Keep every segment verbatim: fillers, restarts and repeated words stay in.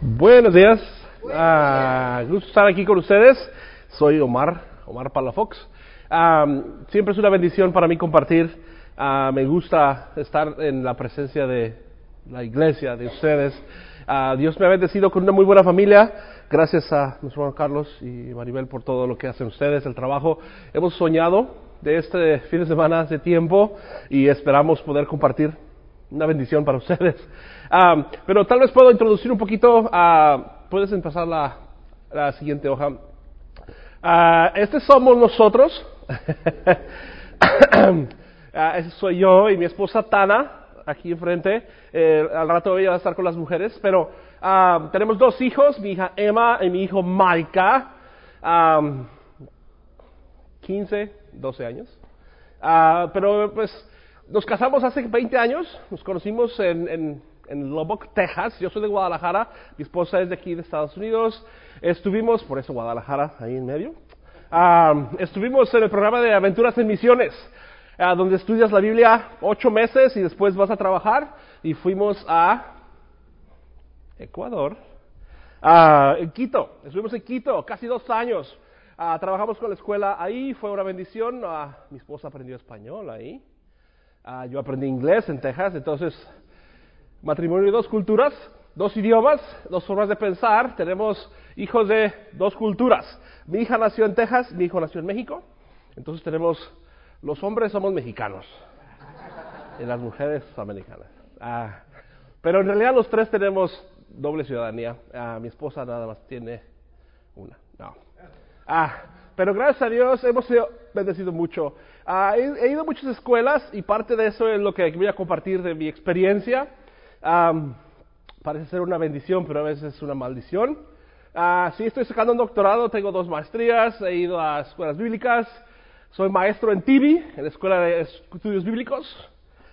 Buenos días, uh, gusto estar aquí con ustedes. Soy Omar, Omar Palafox. Um, siempre es una bendición para mí compartir. Uh, me gusta estar en la presencia de la iglesia, de ustedes. Uh, Dios me ha bendecido con una muy buena familia. Gracias a nuestro hermano Carlos y Maribel por todo lo que hacen ustedes, el trabajo. Hemos soñado de este fin de semana hace tiempo y esperamos poder compartir una bendición para ustedes. Um, pero tal vez puedo introducir un poquito. Uh, Puedes empezar la, la siguiente hoja. Uh, este somos nosotros. uh, ese soy yo y mi esposa Tana, aquí enfrente. Eh, al rato voy a estar con las mujeres. Pero uh, tenemos dos hijos, mi hija Emma y mi hijo Maika. Um, quince, doce años. Uh, pero pues nos casamos hace veinte años. Nos conocimos en, en, en Lubbock, Texas. Yo soy de Guadalajara. Mi esposa es de aquí de Estados Unidos. Estuvimos, por eso Guadalajara, ahí en medio. Uh, estuvimos en el programa de Aventuras en Misiones, uh, donde estudias la Biblia ocho meses y después vas a trabajar. Y fuimos a Ecuador, uh, en Quito. Estuvimos en Quito casi dos años. Uh, trabajamos con la escuela ahí, fue una bendición. Uh, mi esposa aprendió español ahí. Uh, yo aprendí inglés en Texas, entonces matrimonio de dos culturas, dos idiomas, dos formas de pensar. Tenemos hijos de dos culturas. Mi hija nació en Texas, mi hijo nació en México. Entonces tenemos, los hombres somos mexicanos y las mujeres americanas. Uh, pero en realidad los tres tenemos doble ciudadanía. Uh, mi esposa nada más tiene una. No. Ah, pero gracias a Dios hemos sido bendecidos mucho. Ah, he, he ido a muchas escuelas y parte de eso es lo que voy a compartir de mi experiencia. Um, parece ser una bendición, pero a veces es una maldición. Ah, sí, estoy sacando un doctorado, tengo dos maestrías, he ido a escuelas bíblicas. Soy maestro en T V, en la Escuela de Estudios Bíblicos.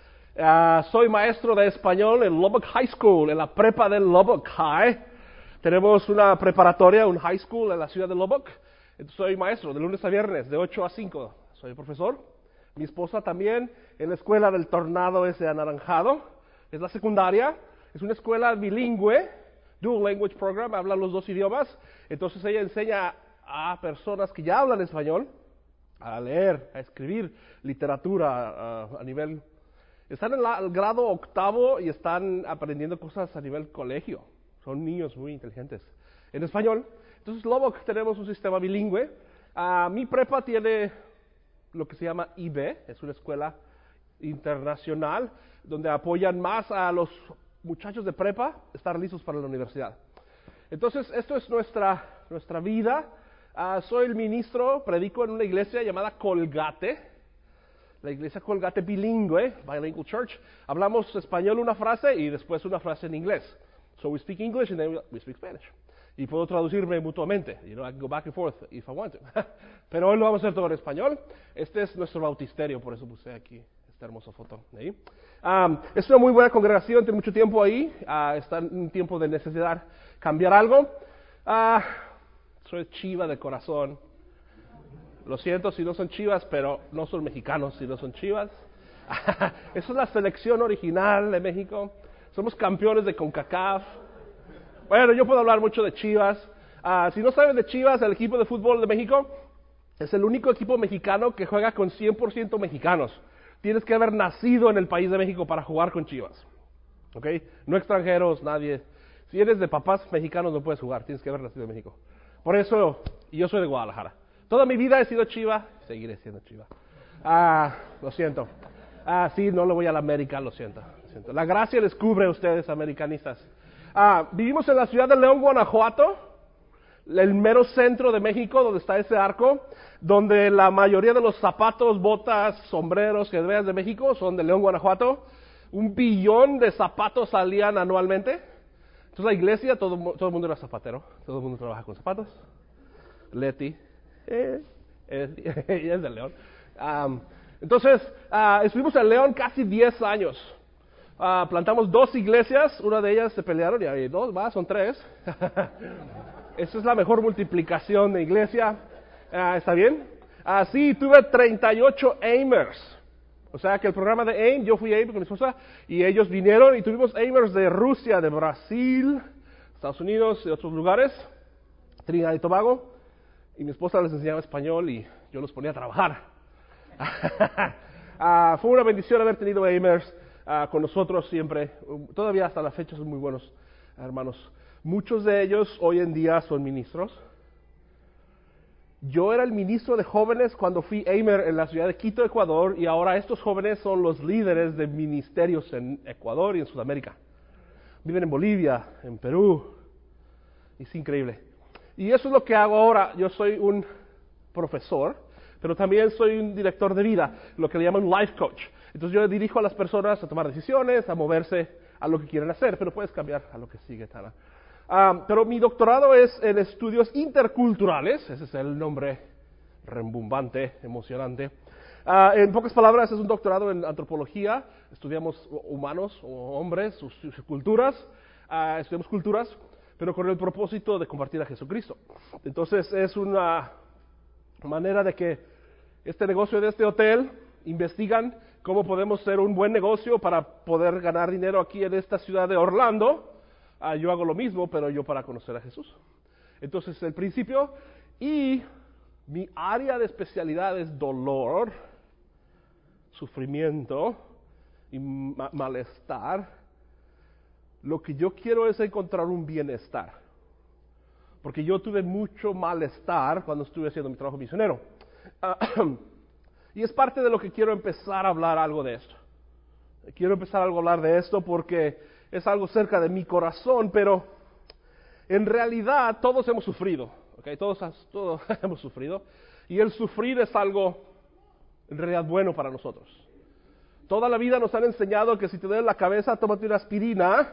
Ah, soy maestro de español en Lubbock High School, en la prepa de Lubbock High. Tenemos una preparatoria, un high school en la ciudad de Lubbock. Entonces soy maestro de lunes a viernes, de ocho a cinco. Soy profesor. Mi esposa también en la escuela del Tornado ese anaranjado. Es la secundaria. Es una escuela bilingüe, dual language program, habla los dos idiomas. Entonces ella enseña a personas que ya hablan español a leer, a escribir literatura uh, a nivel... Están en la, el grado octavo y están aprendiendo cosas a nivel colegio. Son niños muy inteligentes en español. Entonces, Lubbock tenemos un sistema bilingüe. Uh, mi prepa tiene lo que se llama I B, es una escuela internacional donde apoyan más a los muchachos de prepa estar listos para la universidad. Entonces, esto es nuestra, nuestra vida. Uh, soy el ministro, predico en una iglesia llamada Colgate, la iglesia Colgate bilingüe, Bilingual Church. Hablamos español una frase y después una frase en inglés. So we speak English and then we speak Spanish. Y puedo traducirme mutuamente. You know, I can go back and forth if I want to. Pero hoy lo vamos a hacer todo en español. Este es nuestro bautisterio, por eso puse aquí esta hermosa foto de ahí. Um, es una muy buena congregación, tiene mucho tiempo ahí. Uh, está en un tiempo de necesidad cambiar algo. Uh, soy chiva de corazón. Lo siento si no son chivas, pero no son mexicanos si no son chivas. Esa es la selección original de México. Somos campeones de CONCACAF. Bueno, yo puedo hablar mucho de Chivas. Uh, si no saben de Chivas, el equipo de fútbol de México es el único equipo mexicano que juega con cien por ciento mexicanos. Tienes que haber nacido en el país de México para jugar con Chivas. ¿Ok? No extranjeros, nadie. Si eres de papás mexicanos no puedes jugar, tienes que haber nacido en México. Por eso, yo soy de Guadalajara. Toda mi vida he sido Chiva, seguiré siendo Chiva. Ah, lo siento. Ah, sí, no le voy a la América, lo siento, lo siento. La gracia les cubre a ustedes, americanistas. Ah, vivimos en la ciudad de León, Guanajuato, el mero centro de México, donde está ese arco, donde la mayoría de los zapatos, botas, sombreros que veas de México son de León, Guanajuato. Un billón de zapatos salían anualmente. Entonces la iglesia, todo, todo el mundo era zapatero, todo el mundo trabaja con zapatos. Leti, eh, eh, ella es de León. Um, entonces, uh, estuvimos en León casi diez años. Uh, plantamos dos iglesias, una de ellas se pelearon y hay dos más, son tres. Esa es la mejor multiplicación de iglesia. Uh, ¿Está bien? Uh, sí, tuve treinta y ocho Amers. O sea que el programa de AIM, yo fui AIM con mi esposa, y ellos vinieron y tuvimos Amers de Rusia, de Brasil, Estados Unidos y otros lugares, Trinidad y Tobago, y mi esposa les enseñaba español y yo los ponía a trabajar. uh, fue una bendición haber tenido Amers uh, con nosotros siempre, todavía hasta la fecha son muy buenos hermanos. Muchos de ellos hoy en día son ministros. Yo era el ministro de jóvenes cuando fui Amer en la ciudad de Quito, Ecuador, y ahora estos jóvenes son los líderes de ministerios en Ecuador y en Sudamérica. Viven en Bolivia, en Perú. Es increíble. Y eso es lo que hago ahora. Yo soy un profesor, pero también soy un director de vida, lo que le llaman un life coach. Entonces yo dirijo a las personas a tomar decisiones, a moverse a lo que quieren hacer, pero puedes cambiar a lo que sigue, Tana. Um, pero mi doctorado es en estudios interculturales, ese es el nombre rembumbante, emocionante. Uh, en pocas palabras, es un doctorado en antropología, estudiamos humanos o hombres, sus, sus culturas, uh, estudiamos culturas, pero con el propósito de compartir a Jesucristo. Entonces es una manera de que este negocio de este hotel investigan cómo podemos hacer un buen negocio para poder ganar dinero aquí en esta ciudad de Orlando. Uh, yo hago lo mismo, pero yo para conocer a Jesús. Entonces, el principio y mi área de especialidad es dolor, sufrimiento y ma- malestar. Lo que yo quiero es encontrar un bienestar. Porque yo tuve mucho malestar cuando estuve haciendo mi trabajo misionero. Uh, y es parte de lo que quiero empezar a hablar algo de esto. Quiero empezar algo a hablar de esto porque es algo cerca de mi corazón, pero en realidad todos hemos sufrido, ¿okay? Todos, todos hemos sufrido, y el sufrir es algo en realidad bueno para nosotros. Toda la vida nos han enseñado que si te duele la cabeza, tómate una aspirina,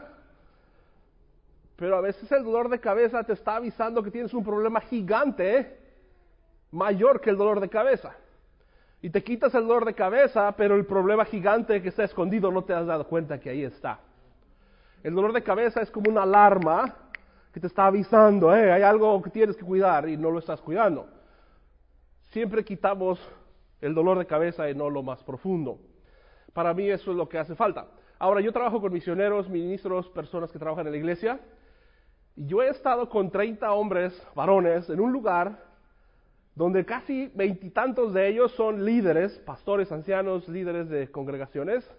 pero a veces el dolor de cabeza te está avisando que tienes un problema gigante, mayor que el dolor de cabeza. Y te quitas el dolor de cabeza, pero el problema gigante que está escondido no te has dado cuenta que ahí está. El dolor de cabeza es como una alarma que te está avisando, eh, hay algo que tienes que cuidar y no lo estás cuidando. Siempre quitamos el dolor de cabeza y no lo más profundo. Para mí eso es lo que hace falta. Ahora, yo trabajo con misioneros, ministros, personas que trabajan en la iglesia, y yo he estado con treinta hombres, varones, en un lugar donde casi veintitantos de ellos son líderes, pastores, ancianos, líderes de congregaciones,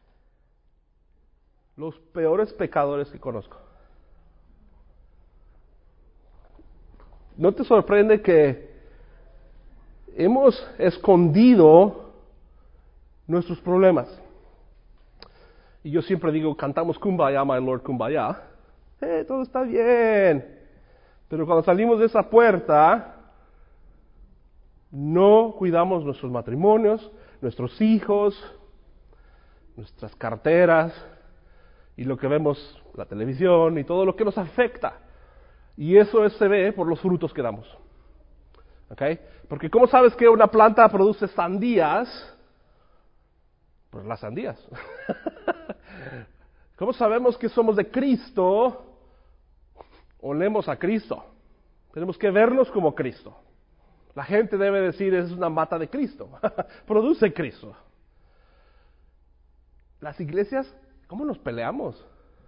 los peores pecadores que conozco. ¿No te sorprende que hemos escondido nuestros problemas? Y yo siempre digo, cantamos Kumbaya, my Lord, Kumbaya. Eh, todo está bien. Pero cuando salimos de esa puerta, no cuidamos nuestros matrimonios, nuestros hijos, nuestras carteras, y lo que vemos, la televisión y todo lo que nos afecta. Y eso es, se ve por los frutos que damos. ¿Okay? Porque ¿cómo sabes que una planta produce sandías? Pues las sandías. ¿Cómo sabemos que somos de Cristo? Olemos a Cristo. Tenemos que vernos como Cristo. La gente debe decir, es una mata de Cristo. Produce Cristo. Las iglesias, ¿cómo nos peleamos?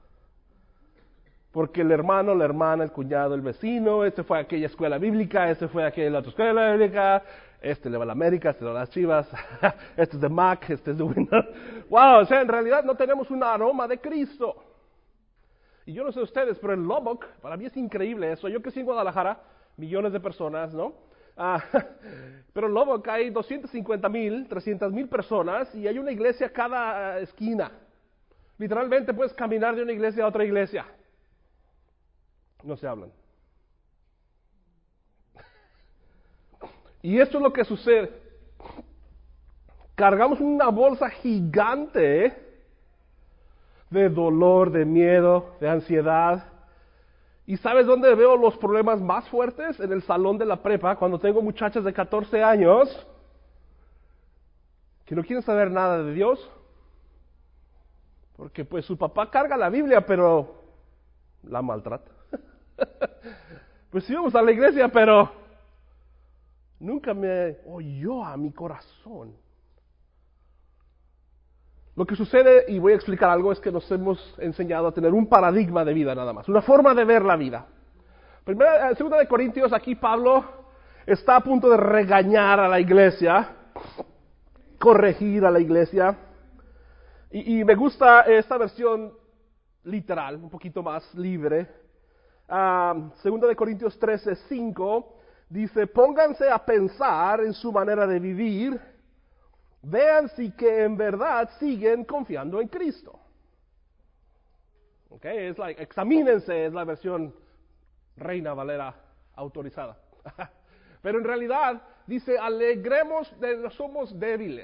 Porque el hermano, la hermana, el cuñado, el vecino, este fue a aquella escuela bíblica, este fue a aquella otra escuela bíblica, este le va a la América, este le va a las Chivas, este es de Mac, este es de Windows. Wow, o sea, en realidad no tenemos un aroma de Cristo. Y yo no sé ustedes, pero en Lubbock, para mí es increíble eso. Yo crecí en Guadalajara, millones de personas, ¿no? Ah, pero en Lubbock hay doscientos cincuenta mil, trescientas mil personas y hay una iglesia cada esquina. Literalmente puedes caminar de una iglesia a otra iglesia. No se hablan. Y esto es lo que sucede. Cargamos una bolsa gigante de dolor, de miedo, de ansiedad. ¿Y sabes dónde veo los problemas más fuertes? En el salón de la prepa, cuando tengo muchachas de catorce años que no quieren saber nada de Dios. Porque pues su papá carga la Biblia, pero la maltrata. Pues íbamos a la iglesia, pero nunca me oyó a mi corazón. Lo que sucede, y voy a explicar algo, es que nos hemos enseñado a tener un paradigma de vida nada más, una forma de ver la vida. Primera, segunda de Corintios, aquí Pablo está a punto de regañar a la iglesia, corregir a la iglesia, y, y me gusta esta versión literal, un poquito más libre. Uh, segunda de Corintios trece, cinco, dice, pónganse a pensar en su manera de vivir, vean si que en verdad siguen confiando en Cristo. Ok, es like, examínense, es la versión Reina Valera autorizada. Pero en realidad dice, alegremos de los somos débiles.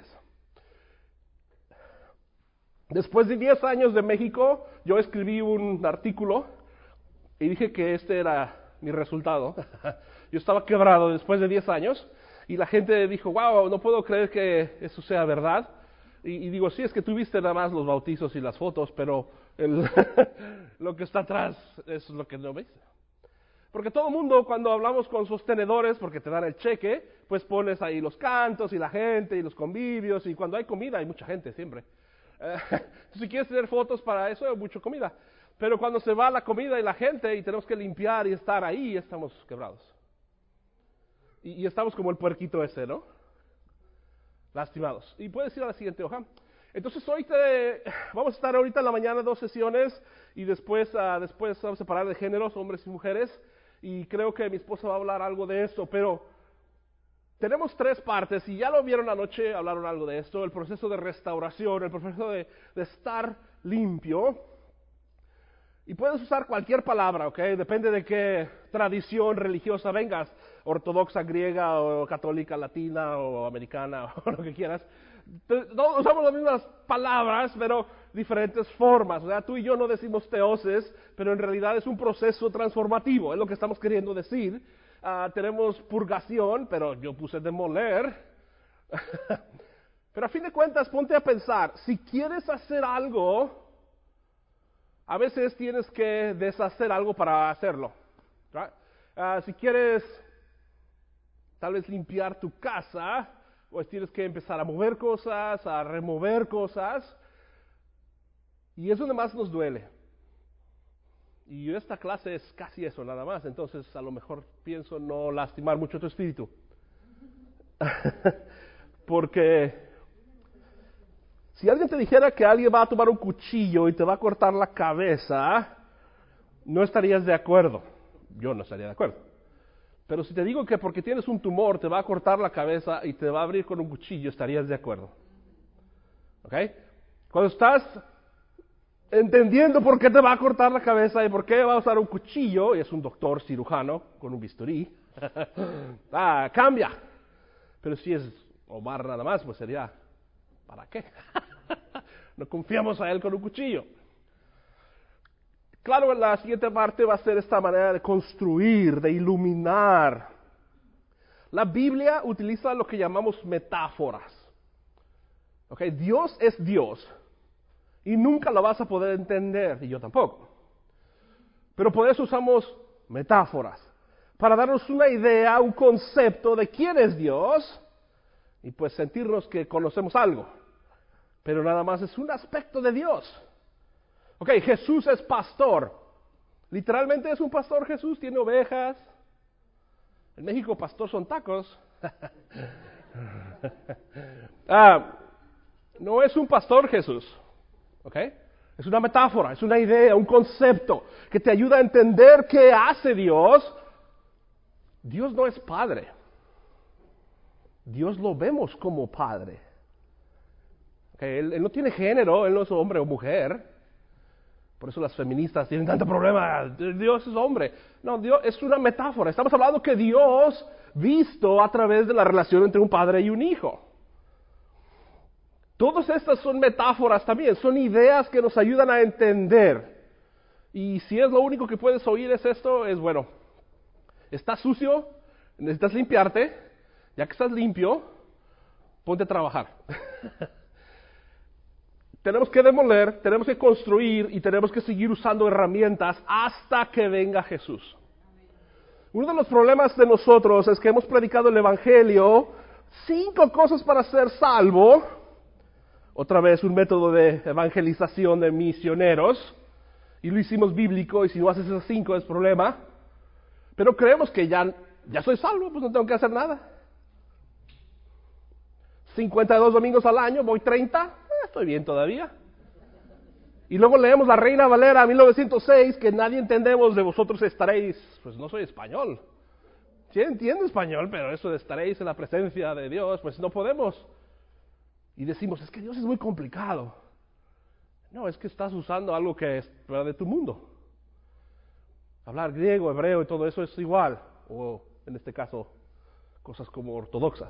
Después de diez años de México, yo escribí un artículo y dije que este era mi resultado. Yo estaba quebrado después de diez años y la gente dijo, wow, no puedo creer que eso sea verdad. Y, y digo, sí, es que tú viste nada más los bautizos y las fotos, pero el lo que está atrás es lo que no ves. Porque todo el mundo, cuando hablamos con sostenedores, porque te dan el cheque, pues pones ahí los cantos y la gente y los convivios, y cuando hay comida hay mucha gente siempre. Eh, si quieres tener fotos para eso, hay mucha comida. Pero cuando se va la comida y la gente y tenemos que limpiar y estar ahí, estamos quebrados. Y, y estamos como el puerquito ese, ¿no? Lastimados. Y puedes ir a la siguiente hoja. Entonces hoy te, vamos a estar ahorita en la mañana dos sesiones y después, uh, después vamos a separar de géneros, hombres y mujeres. Y creo que mi esposa va a hablar algo de eso, pero tenemos tres partes, y ya lo vieron anoche, hablaron algo de esto, el proceso de restauración, el proceso de, de estar limpio, y puedes usar cualquier palabra, ¿ok? Depende de qué tradición religiosa vengas, ortodoxa, griega, o católica, latina, o americana, o lo que quieras. No, usamos las mismas palabras, pero diferentes formas. O sea, tú y yo no decimos teoses, pero en realidad es un proceso transformativo, es lo que estamos queriendo decir. Uh, tenemos purgación, pero yo puse demoler. Pero a fin de cuentas, ponte a pensar, si quieres hacer algo, a veces tienes que deshacer algo para hacerlo. Right? Uh, si quieres, tal vez limpiar tu casa, pues tienes que empezar a mover cosas, a remover cosas, y es donde más nos duele. Y esta clase es casi eso, nada más, entonces a lo mejor pienso no lastimar mucho tu espíritu. Porque si alguien te dijera que alguien va a tomar un cuchillo y te va a cortar la cabeza, no estarías de acuerdo. Yo no estaría de acuerdo. Pero si te digo que porque tienes un tumor te va a cortar la cabeza y te va a abrir con un cuchillo, estarías de acuerdo. ¿Ok? Cuando estás entendiendo por qué te va a cortar la cabeza y por qué va a usar un cuchillo, y es un doctor cirujano con un bisturí, ah, cambia. Pero si es Omar nada más, pues sería, ¿para qué? No confiamos a él con un cuchillo. Claro, la siguiente parte va a ser esta manera de construir, de iluminar. La Biblia utiliza lo que llamamos metáforas. ¿Okay? Dios es Dios y nunca lo vas a poder entender, y yo tampoco. Pero por eso usamos metáforas, para darnos una idea, un concepto de quién es Dios y pues sentirnos que conocemos algo. Pero nada más es un aspecto de Dios. Ok, Jesús es pastor. Literalmente es un pastor Jesús, tiene ovejas. En México pastor son tacos. ah, no es un pastor Jesús. Ok, es una metáfora, es una idea, un concepto que te ayuda a entender qué hace Dios. Dios no es padre. Dios lo vemos como padre. Okay, él, él no tiene género, él no es hombre o mujer. Por eso las feministas tienen tanto problema. Dios es hombre. No, Dios es una metáfora. Estamos hablando que Dios, visto a través de la relación entre un padre y un hijo. Todas estas son metáforas también, son ideas que nos ayudan a entender. Y si es lo único que puedes oír es esto, es bueno, estás sucio, necesitas limpiarte, ya que estás limpio, ponte a trabajar. Tenemos que demoler, tenemos que construir y tenemos que seguir usando herramientas hasta que venga Jesús. Uno de los problemas de nosotros es que hemos predicado el Evangelio, cinco cosas para ser salvo, otra vez un método de evangelización de misioneros, y lo hicimos bíblico, y si no haces esos cinco es problema, pero creemos que ya, ya soy salvo, pues no tengo que hacer nada. cincuenta y dos domingos al año, voy treinta, eh, estoy bien todavía. Y luego leemos la Reina Valera mil novecientos seis, que nadie entendemos, de vosotros estaréis, pues no soy español. Sí entiendo español, pero eso de estaréis en la presencia de Dios, pues no podemos. Y decimos, es que Dios es muy complicado. No, es que estás usando algo que es de tu mundo. Hablar griego, hebreo y todo eso es igual, o en este caso, cosas como ortodoxas.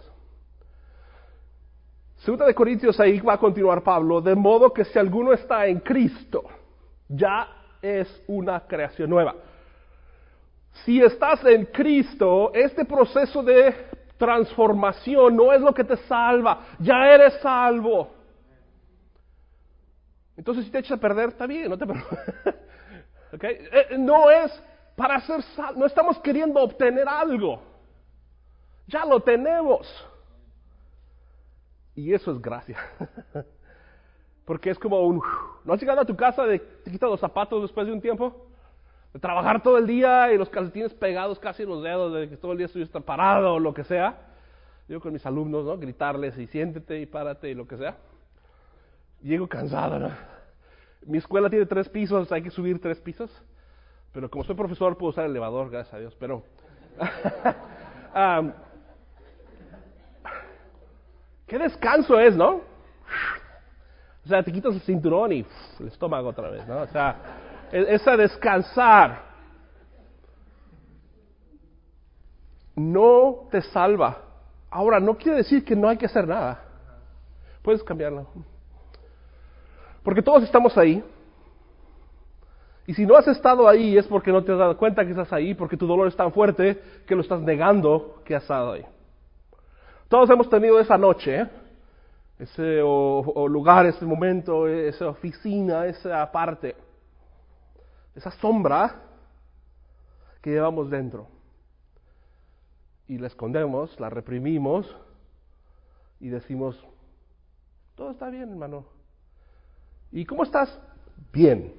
Segunda de Corintios, ahí va a continuar Pablo, de modo que si alguno está en Cristo, ya es una creación nueva. Si estás en Cristo, este proceso de transformación no es lo que te salva, ya eres salvo. Entonces si te echas a perder, está bien, no te preocupes. ¿Okay? Eh, no es para ser salvo, no estamos queriendo obtener algo, ya lo tenemos. Y eso es gracia. Porque es como un... ¿No has llegado a tu casa de te quitas los zapatos después de un tiempo? De trabajar todo el día y los calcetines pegados casi en los dedos, de que todo el día estuviste parado o lo que sea. Yo con mis alumnos, ¿no? Gritarles y siéntete y párate y lo que sea. Llego cansado, ¿no? Mi escuela tiene tres pisos, hay que subir tres pisos. Pero como soy profesor puedo usar el elevador, gracias a Dios. Pero... um, qué descanso es, ¿no? O sea, te quitas el cinturón y uf, el estómago otra vez, ¿no? O sea, es a descansar. No te salva. Ahora, no quiere decir que no hay que hacer nada. Puedes cambiarlo. Porque todos estamos ahí. Y si no has estado ahí es porque no te has dado cuenta que estás ahí, porque tu dolor es tan fuerte que lo estás negando que has estado ahí. Todos hemos tenido esa noche, ¿eh? ese o, o lugar, ese momento, esa oficina, esa parte, esa sombra que llevamos dentro. Y la escondemos, la reprimimos y decimos, todo está bien, hermano. ¿Y cómo estás? Bien.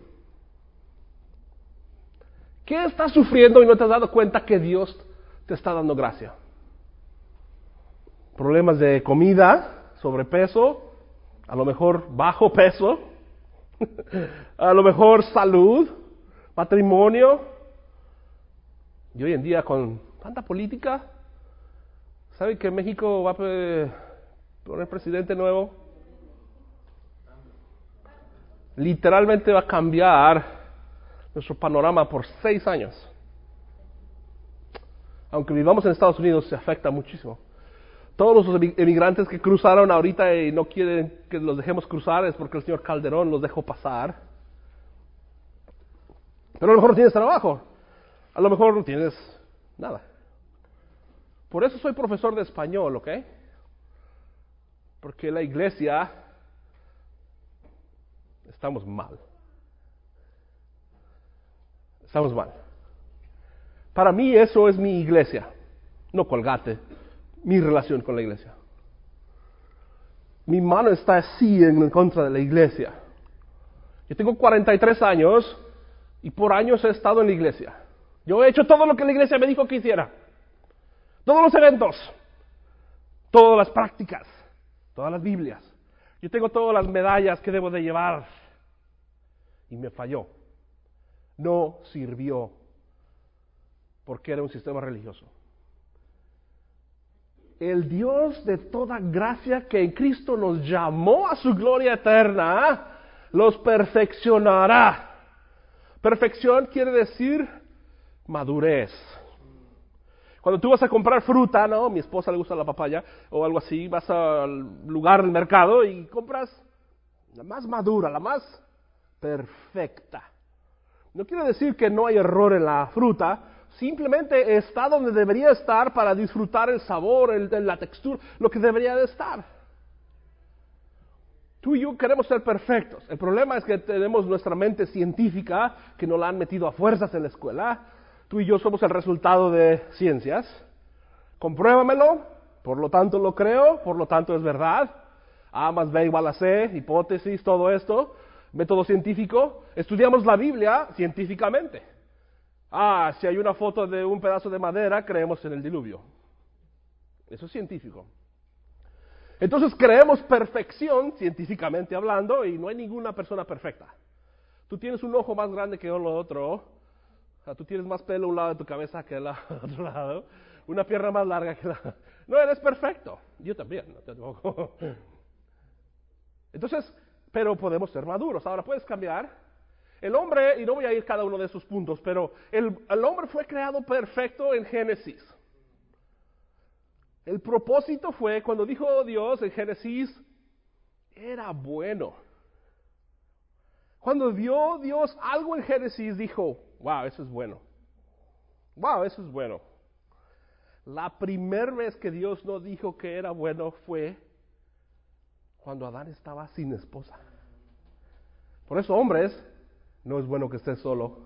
¿Qué estás sufriendo y no te has dado cuenta que Dios te está dando gracia? Problemas de comida, sobrepeso, a lo mejor bajo peso, a lo mejor salud, matrimonio. Y hoy en día con tanta política, ¿saben que México va a poner presidente nuevo? Literalmente va a cambiar nuestro panorama por seis años. Aunque vivamos en Estados Unidos, se afecta muchísimo. Todos los emigrantes que cruzaron ahorita y no quieren que los dejemos cruzar es porque el señor Calderón los dejó pasar. Pero a lo mejor no tienes trabajo, a lo mejor no tienes nada. Por eso soy profesor de español, ¿ok? Porque la iglesia estamos mal. Estamos mal. Para mí eso es mi iglesia, no Colgate. Mi relación con la iglesia. Mi mano está así en contra de la iglesia. Yo tengo cuarenta y tres años y por años he estado en la iglesia. Yo he hecho todo lo que la iglesia me dijo que hiciera. Todos los eventos, todas las prácticas, todas las Biblias. Yo tengo todas las medallas que debo de llevar. Y me falló. No sirvió porque era un sistema religioso. El Dios de toda gracia que en Cristo nos llamó a su gloria eterna, los perfeccionará. Perfección quiere decir madurez. Cuando tú vas a comprar fruta, ¿no? A mi esposa le gusta la papaya o algo así, vas al lugar del mercado y compras la más madura, la más perfecta. No quiere decir que no hay error en la fruta, simplemente está donde debería estar para disfrutar el sabor, el, la textura, lo que debería de estar. Tú y yo queremos ser perfectos. El problema es que tenemos nuestra mente científica, que nos la han metido a fuerzas en la escuela. Tú y yo somos el resultado de ciencias. Compruébamelo, por lo tanto lo creo, por lo tanto es verdad. A más B igual a C, hipótesis, todo esto, método científico. Estudiamos la Biblia científicamente. Ah, si hay una foto de un pedazo de madera, creemos en el diluvio. Eso es científico. Entonces creemos perfección, científicamente hablando, y no hay ninguna persona perfecta. Tú tienes un ojo más grande que el otro, o sea, tú tienes más pelo a un lado de tu cabeza que al otro lado, una pierna más larga que la... No eres perfecto. Yo también, no te tampoco. Entonces, pero podemos ser maduros. Ahora, puedes cambiar. El hombre, y no voy a ir cada uno de esos puntos, pero el, el hombre fue creado perfecto en Génesis. El propósito fue, cuando dijo Dios en Génesis, era bueno. Cuando vio Dios algo en Génesis, dijo, wow, eso es bueno. Wow, eso es bueno. La primera vez que Dios no dijo que era bueno fue cuando Adán estaba sin esposa. Por eso, hombres, no es bueno que estés solo.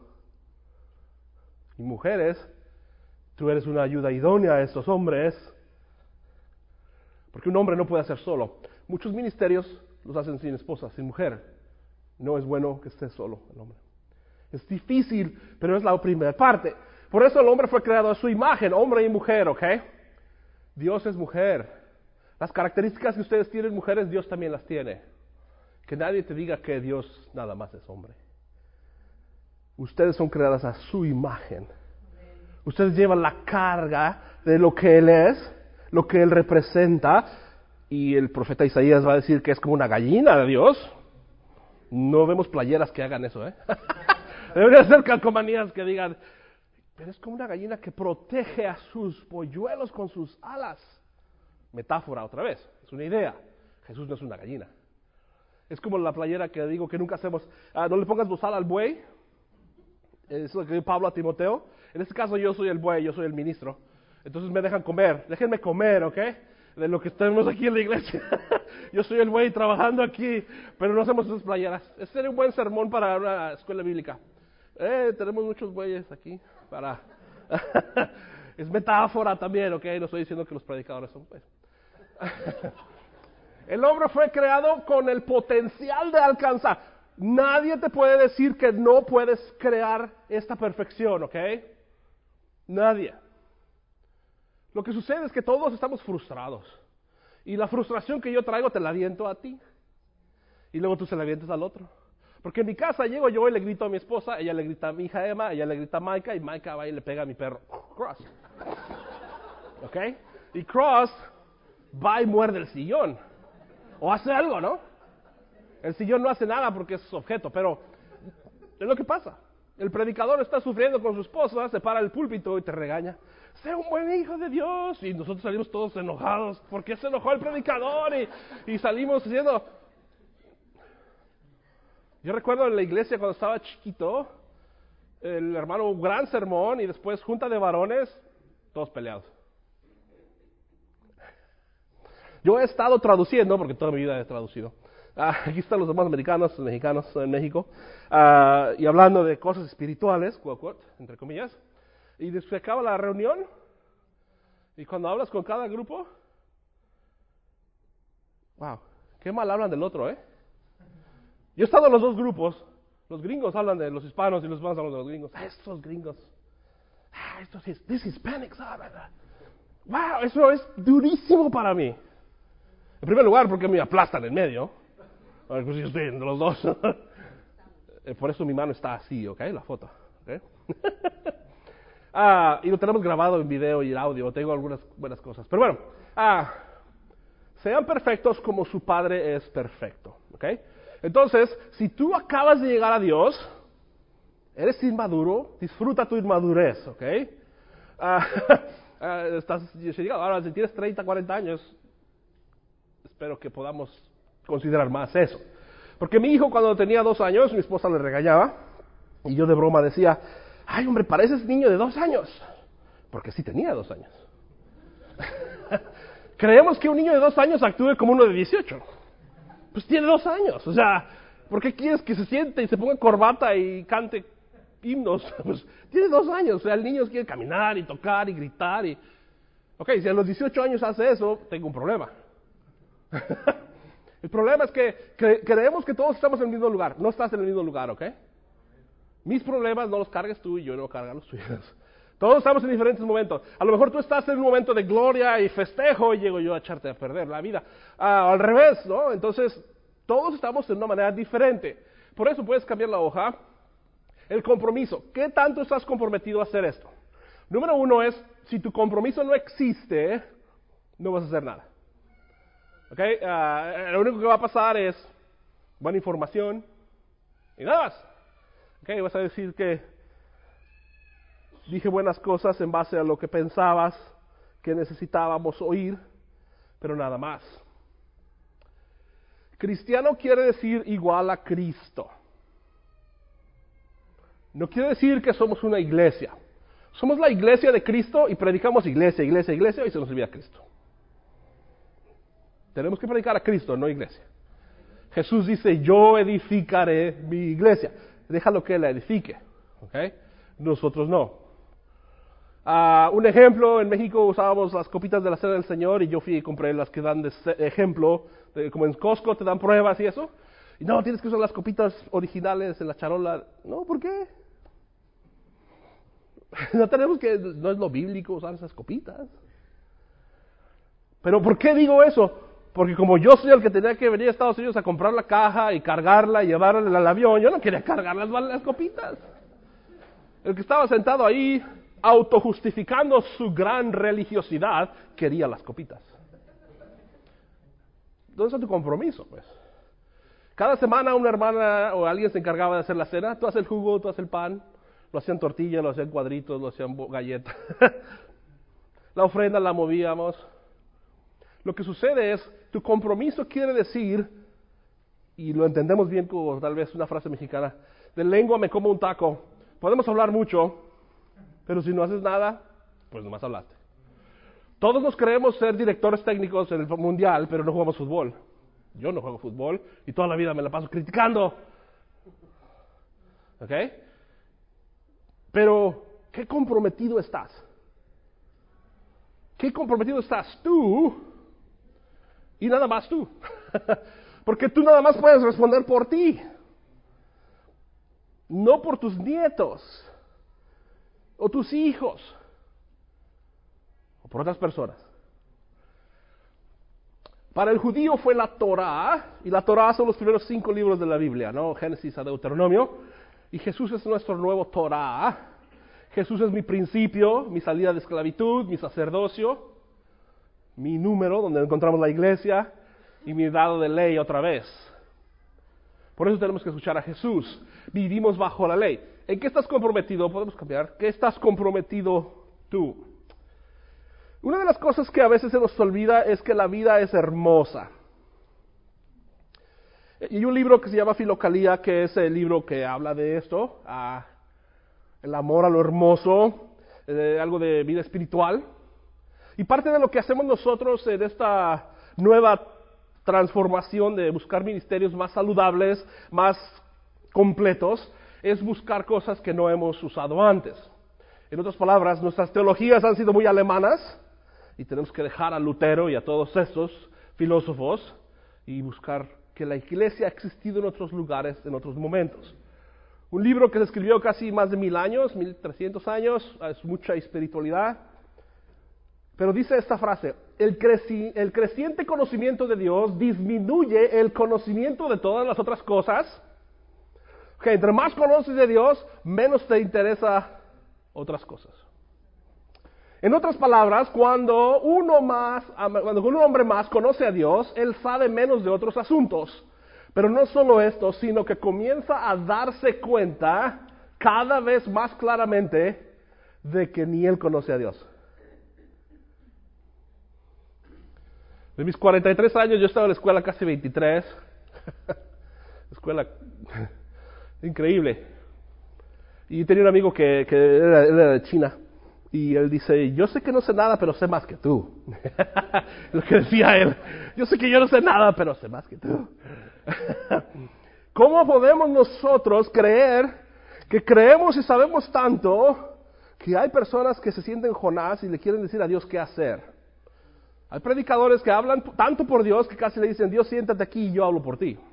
Y mujeres, tú eres una ayuda idónea a estos hombres. Porque un hombre no puede hacer solo. Muchos ministerios los hacen sin esposa, sin mujer. No es bueno que esté solo el hombre. Es difícil, pero es la primera parte. Por eso el hombre fue creado a su imagen, hombre y mujer, ¿ok? Dios es mujer. Las características que ustedes tienen mujeres, Dios también las tiene. Que nadie te diga que Dios nada más es hombre. Ustedes son creadas a su imagen. Ustedes llevan la carga de lo que Él es, lo que Él representa, y el profeta Isaías va a decir que es como una gallina de Dios. No vemos playeras que hagan eso, ¿eh? Deberían ser calcomanías que digan, pero es como una gallina que protege a sus polluelos con sus alas. Metáfora otra vez, es una idea. Jesús no es una gallina. Es como la playera que digo que nunca hacemos, ah, no le pongas bozal al buey. Es lo que dice Pablo a Timoteo. En este caso yo soy el buey, yo soy el ministro. Entonces me dejan comer, déjenme comer, ¿ok? De lo que tenemos aquí en la iglesia. Yo soy el buey trabajando aquí, pero no hacemos esas playeras. Ese sería un buen sermón para una escuela bíblica. Eh, tenemos muchos bueyes aquí para... Es metáfora también, ¿ok? No estoy diciendo que los predicadores son bueyes. El hombre fue creado con el potencial de alcanzar. Nadie te puede decir que no puedes crear esta perfección, ¿ok? Nadie. Lo que sucede es que todos estamos frustrados. Y la frustración que yo traigo te la aviento a ti. Y luego tú se la avientas al otro. Porque en mi casa llego yo y le grito a mi esposa, ella le grita a mi hija Emma, ella le grita a Maika, y Maika va y le pega a mi perro, Cross. ¿Ok? Y Cross va y muerde el sillón. O hace algo, ¿no? El sillón no hace nada porque es objeto, pero es lo que pasa. El predicador está sufriendo con su esposa, se para el púlpito y te regaña. Sé un buen hijo de Dios. Y nosotros salimos todos enojados. ¿Por qué se enojó el predicador? Y, y salimos diciendo... Yo recuerdo en la iglesia cuando estaba chiquito, el hermano, un gran sermón y después junta de varones, todos peleados. Yo he estado traduciendo, porque toda mi vida he traducido. Ah, aquí están los demás americanos, mexicanos en México, ah, y hablando de cosas espirituales, quote, quote, entre comillas, y después se acaba la reunión, y cuando hablas con cada grupo, wow, qué mal hablan del otro, ¿eh? Yo he estado en los dos grupos, los gringos hablan de los hispanos y los hispanos hablan de los gringos. Ah, estos gringos, ah, estos these Hispanics, ah, verdad. Wow, eso es durísimo para mí. En primer lugar, porque me aplastan en medio. Pues yo estoy entre los dos. Por eso mi mano está así, ¿ok? La foto. ¿Okay? ah, y lo tenemos grabado en video y en audio. Tengo algunas buenas cosas. Pero bueno, ah, sean perfectos como su Padre es perfecto. ¿Ok? Entonces, si tú acabas de llegar a Dios, eres inmaduro, disfruta tu inmadurez. ¿Ok? Ah, ah, estás, ahora, si tienes treinta, cuarenta años, espero que podamos considerar más eso. Porque mi hijo cuando tenía dos años, mi esposa le regañaba, y yo de broma decía, ay hombre, pareces niño de dos años. Porque sí tenía dos años. Creemos que un niño de dos años actúe como uno de dieciocho. Pues tiene dos años. O sea, ¿por qué quieres que se siente y se ponga corbata y cante himnos? Pues tiene dos años. O sea, el niño quiere caminar y tocar y gritar. Y... Ok, si a los dieciocho años hace eso, tengo un problema. El problema es que cre- creemos que todos estamos en el mismo lugar. No estás en el mismo lugar, ¿ok? Mis problemas no los cargues tú y yo no cargo los tuyos. Todos estamos en diferentes momentos. A lo mejor tú estás en un momento de gloria y festejo y llego yo a echarte a perder la vida. Ah, al revés, ¿no? Entonces, todos estamos en una manera diferente. Por eso puedes cambiar la hoja. El compromiso. ¿Qué tanto estás comprometido a hacer esto? Número uno es, si tu compromiso no existe, no vas a hacer nada. ¿Ok? Uh, lo único que va a pasar es buena información y nada más. ¿Ok? Vas a decir que dije buenas cosas en base a lo que pensabas que necesitábamos oír, pero nada más. Cristiano quiere decir igual a Cristo. No quiere decir que somos una iglesia. Somos la iglesia de Cristo y predicamos iglesia, iglesia, iglesia y se nos olvida Cristo. Tenemos que predicar a Cristo, no iglesia. Jesús dice, yo edificaré mi iglesia. Déjalo que la edifique. ¿Okay? Nosotros no. Uh, un ejemplo, en México usábamos las copitas de la Cena del Señor y yo fui y compré las que dan de ejemplo, de, como en Costco te dan pruebas y eso. Y no, tienes que usar las copitas originales en la charola. No, ¿por qué? No tenemos que, no es lo bíblico usar esas copitas. Pero ¿por qué digo eso? Porque como yo soy el que tenía que venir a Estados Unidos a comprar la caja y cargarla y llevarla al avión, yo no quería cargar las, las copitas. El que estaba sentado ahí, autojustificando su gran religiosidad, quería las copitas. ¿Dónde está tu compromiso, pues? Cada semana una hermana o alguien se encargaba de hacer la cena, tú haces el jugo, tú haces el pan, lo hacían tortilla, lo hacían cuadritos, lo hacían galletas. La ofrenda la movíamos. Lo que sucede es, tu compromiso quiere decir, y lo entendemos bien como tal vez una frase mexicana, de lengua me como un taco. Podemos hablar mucho, pero si no haces nada, pues nomás hablaste. Todos nos creemos ser directores técnicos en el mundial, pero no jugamos fútbol. Yo no juego fútbol y toda la vida me la paso criticando. ¿Ok? Pero, ¿qué comprometido estás? ¿Qué comprometido estás tú? Y nada más tú. Porque tú nada más puedes responder por ti. No por tus nietos. O tus hijos. O por otras personas. Para el judío fue la Torá. Y la Torá son los primeros cinco libros de la Biblia, ¿no? Génesis a Deuteronomio. Y Jesús es nuestro nuevo Torá. Jesús es mi principio, mi salida de esclavitud, mi sacerdocio. Mi número, donde encontramos la iglesia, y mi dado de ley otra vez. Por eso tenemos que escuchar a Jesús. Vivimos bajo la ley. ¿En qué estás comprometido? Podemos cambiar. ¿Qué estás comprometido tú? Una de las cosas que a veces se nos olvida es que la vida es hermosa. Y hay un libro que se llama Filocalía, que es el libro que habla de esto, ah, el amor a lo hermoso, eh, algo de vida espiritual. Y parte de lo que hacemos nosotros en esta nueva transformación de buscar ministerios más saludables, más completos, es buscar cosas que no hemos usado antes. En otras palabras, nuestras teologías han sido muy alemanas y tenemos que dejar a Lutero y a todos estos filósofos y buscar que la iglesia ha existido en otros lugares, en otros momentos. Un libro que se escribió casi más de mil años, mil trescientos años, es mucha espiritualidad. Pero dice esta frase, el, creci- el creciente conocimiento de Dios disminuye el conocimiento de todas las otras cosas. Que entre más conoces de Dios, menos te interesa otras cosas. En otras palabras, cuando uno más, cuando un hombre más conoce a Dios, él sabe menos de otros asuntos. Pero no solo esto, sino que comienza a darse cuenta cada vez más claramente de que ni él conoce a Dios. De mis cuarenta y tres años, yo estaba en la escuela casi veintitrés. Escuela increíble. Y tenía un amigo que, que era, era de China. Y él dice, yo sé que no sé nada, pero sé más que tú. Lo que decía él. Yo sé que yo no sé nada, pero sé más que tú. ¿Cómo podemos nosotros creer que creemos y sabemos tanto que hay personas que se sienten Jonás y le quieren decir a Dios qué hacer? Hay predicadores que hablan tanto por Dios que casi le dicen, Dios, siéntate aquí y yo hablo por ti.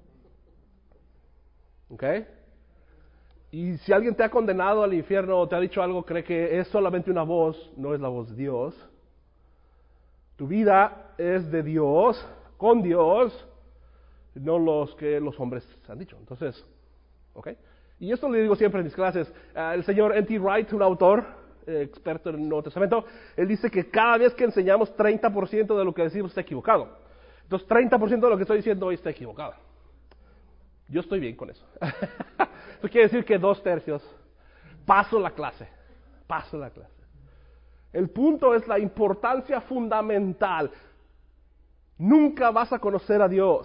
¿Ok? Y si alguien te ha condenado al infierno o te ha dicho algo, cree que es solamente una voz, no es la voz de Dios. Tu vida es de Dios, con Dios, no los que los hombres han dicho. Entonces, ¿ok? Y esto le digo siempre en mis clases. Uh, el señor N T Wright, un autor eh, experto en el Nuevo Testamento, él dice que cada vez que enseñamos, treinta por ciento de lo que decimos está equivocado. Entonces, treinta por ciento de lo que estoy diciendo hoy está equivocado. Yo estoy bien con eso. Eso quiere decir que dos tercios paso la clase. Paso la clase. El punto es la importancia fundamental. Nunca vas a conocer a Dios.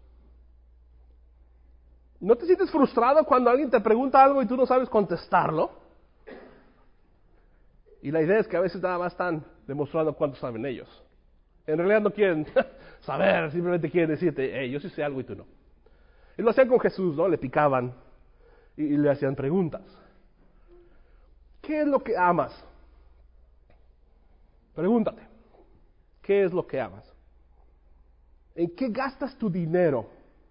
¿No te sientes frustrado cuando alguien te pregunta algo y tú no sabes contestarlo? Y la idea es que a veces nada más están demostrando cuánto saben ellos. En realidad no quieren saber, simplemente quieren decirte, hey, yo sí sé algo y tú no. Y lo hacían con Jesús, ¿no? Le picaban y, y le hacían preguntas. ¿Qué es lo que amas? Pregúntate, ¿qué es lo que amas? ¿En qué gastas tu dinero?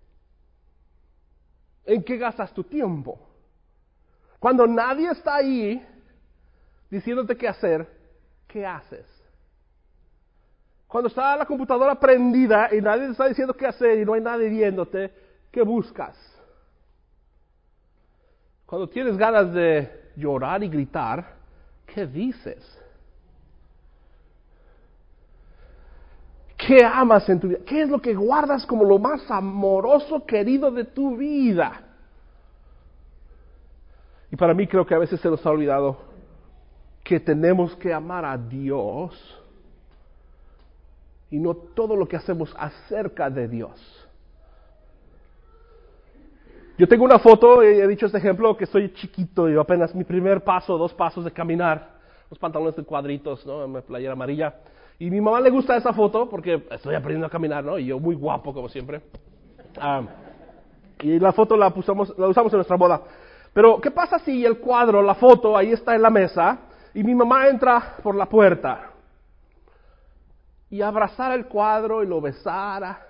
¿En qué gastas tu tiempo? Cuando nadie está ahí diciéndote qué hacer, ¿qué haces? Cuando está la computadora prendida y nadie te está diciendo qué hacer y no hay nadie viéndote, ¿qué buscas? Cuando tienes ganas de llorar y gritar, ¿qué dices? ¿Qué amas en tu vida? ¿Qué es lo que guardas como lo más amoroso, querido de tu vida? Y para mí creo que a veces se nos ha olvidado que tenemos que amar a Dios y no todo lo que hacemos acerca de Dios. Yo tengo una foto, he dicho este ejemplo, que soy chiquito y apenas mi primer paso, dos pasos de caminar, los pantalones de cuadritos, ¿no? Una playera amarilla. Y a mi mamá le gusta esa foto porque estoy aprendiendo a caminar, ¿no? Y yo muy guapo, como siempre. Um, y la foto la, pusamos, la usamos en nuestra boda. Pero, ¿qué pasa si el cuadro, la foto, ahí está en la mesa y mi mamá entra por la puerta y abrazara el cuadro y lo besara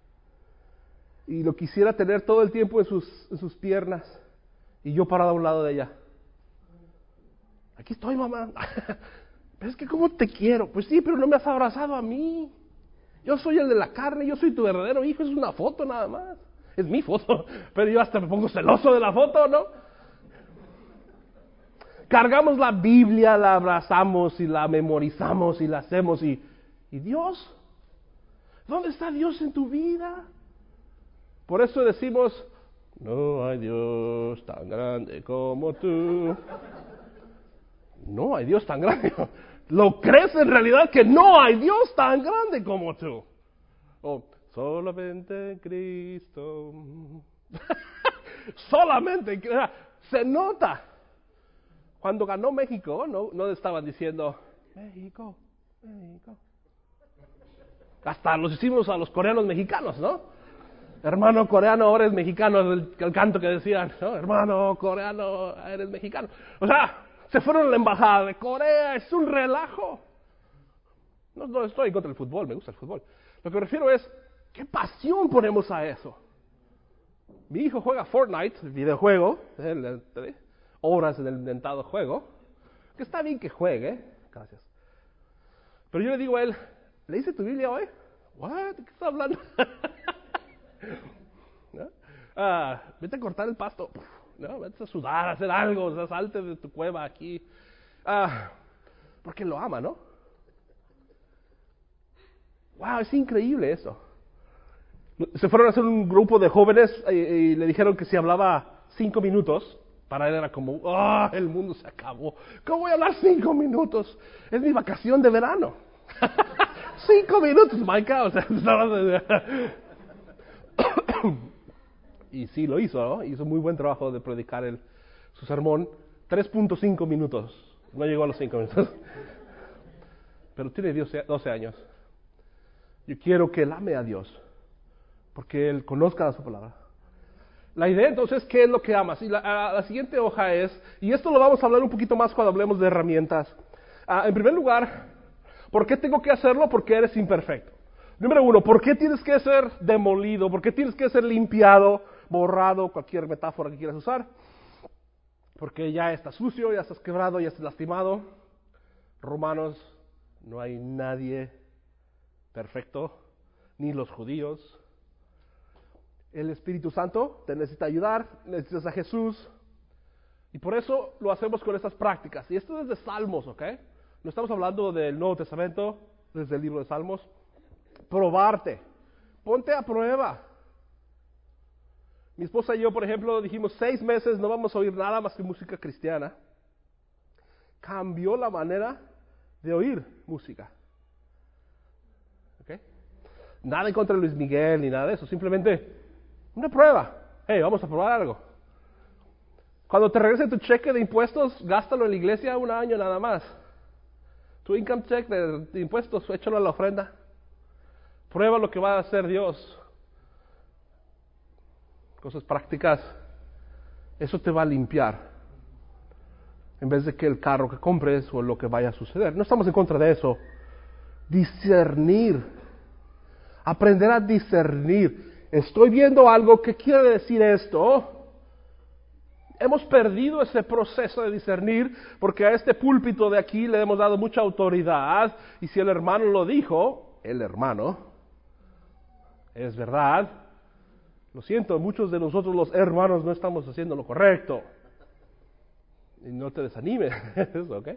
y lo quisiera tener todo el tiempo en sus, en sus piernas y yo parado a un lado de ella? Aquí estoy, mamá. Pero es que ¿cómo te quiero? Pues sí, pero no me has abrazado a mí. Yo soy el de la carne, yo soy tu verdadero hijo, es una foto nada más. Es mi foto, pero yo hasta me pongo celoso de la foto, ¿no? Cargamos la Biblia, la abrazamos y la memorizamos y la hacemos y... ¿Y Dios? ¿Dónde está Dios en tu vida? Por eso decimos, no hay Dios tan grande como tú. No hay Dios tan grande. ¿Lo crees en realidad que no hay Dios tan grande como tú? O solamente en Cristo. Solamente en Cristo. Se nota. Cuando ganó México, no, no estaban diciendo, México, México. Hasta los hicimos a los coreanos mexicanos, ¿no? Hermano coreano, ahora eres mexicano, el, el canto que decían, ¿no? Hermano coreano, eres mexicano. O sea, se fueron a la embajada de Corea, es un relajo. No, no estoy contra el fútbol, me gusta el fútbol. Lo que me refiero es, ¿qué pasión ponemos a eso? Mi hijo juega Fortnite, el videojuego, el, el, el, horas en el inventado juego, que está bien que juegue, gracias. Pero yo le digo a él, ¿leíste tu Biblia hoy? ¿What? ¿De qué estás hablando? ¿No? Ah, vete a cortar el pasto. No, vete a sudar, a hacer algo, o sea, salte de tu cueva aquí. Ah, porque lo ama, ¿no? Wow, es increíble eso. Se fueron a hacer un grupo de jóvenes y, y le dijeron que si hablaba cinco minutos, para él era como, ah, oh, el mundo se acabó. ¿Cómo voy a hablar cinco minutos? Es mi vacación de verano. Cinco minutos, Micah. O sea, y sí lo hizo, ¿no? Hizo muy buen trabajo de predicar el, su sermón. tres punto cinco minutos. No llegó a los cinco minutos. Pero tiene doce años. Yo quiero que él ame a Dios, porque él conozca su palabra. La idea entonces, ¿qué es lo que amas? Y la, a, la siguiente hoja es, y esto lo vamos a hablar un poquito más cuando hablemos de herramientas. Uh, en primer lugar, ¿Por qué tengo que hacerlo? Porque eres imperfecto. Número uno, ¿por qué tienes que ser demolido? ¿Por qué tienes que ser limpiado, borrado, cualquier metáfora que quieras usar? Porque ya estás sucio, ya estás quebrado, ya estás lastimado. Romanos, no hay nadie perfecto, ni los judíos. El Espíritu Santo te necesita ayudar, necesitas a Jesús. Y por eso lo hacemos con estas prácticas. Y esto es de Salmos, ¿ok? No estamos hablando del Nuevo Testamento, desde el libro de Salmos. Probarte. Ponte a prueba. Mi esposa y yo, por ejemplo, dijimos seis meses no vamos a oír nada más que música cristiana. Cambió la manera de oír música. ¿Ok? Nada en contra de Luis Miguel ni nada de eso. Simplemente una prueba. Hey, vamos a probar algo. Cuando te regrese tu cheque de impuestos, gástalo en la iglesia un año nada más. Tu income check de, de impuestos, échalo a la ofrenda. Prueba lo que va a hacer Dios. Cosas prácticas. Eso te va a limpiar. En vez de que el carro que compres o lo que vaya a suceder. No estamos en contra de eso. Discernir. Aprender a discernir. Estoy viendo algo, ¿qué quiere decir esto? Hemos perdido ese proceso de discernir porque a este púlpito de aquí le hemos dado mucha autoridad. Y si el hermano lo dijo, el hermano... es verdad. Lo siento, muchos de nosotros los hermanos no estamos haciendo lo correcto. Y no te desanimes, eso, ¿ok?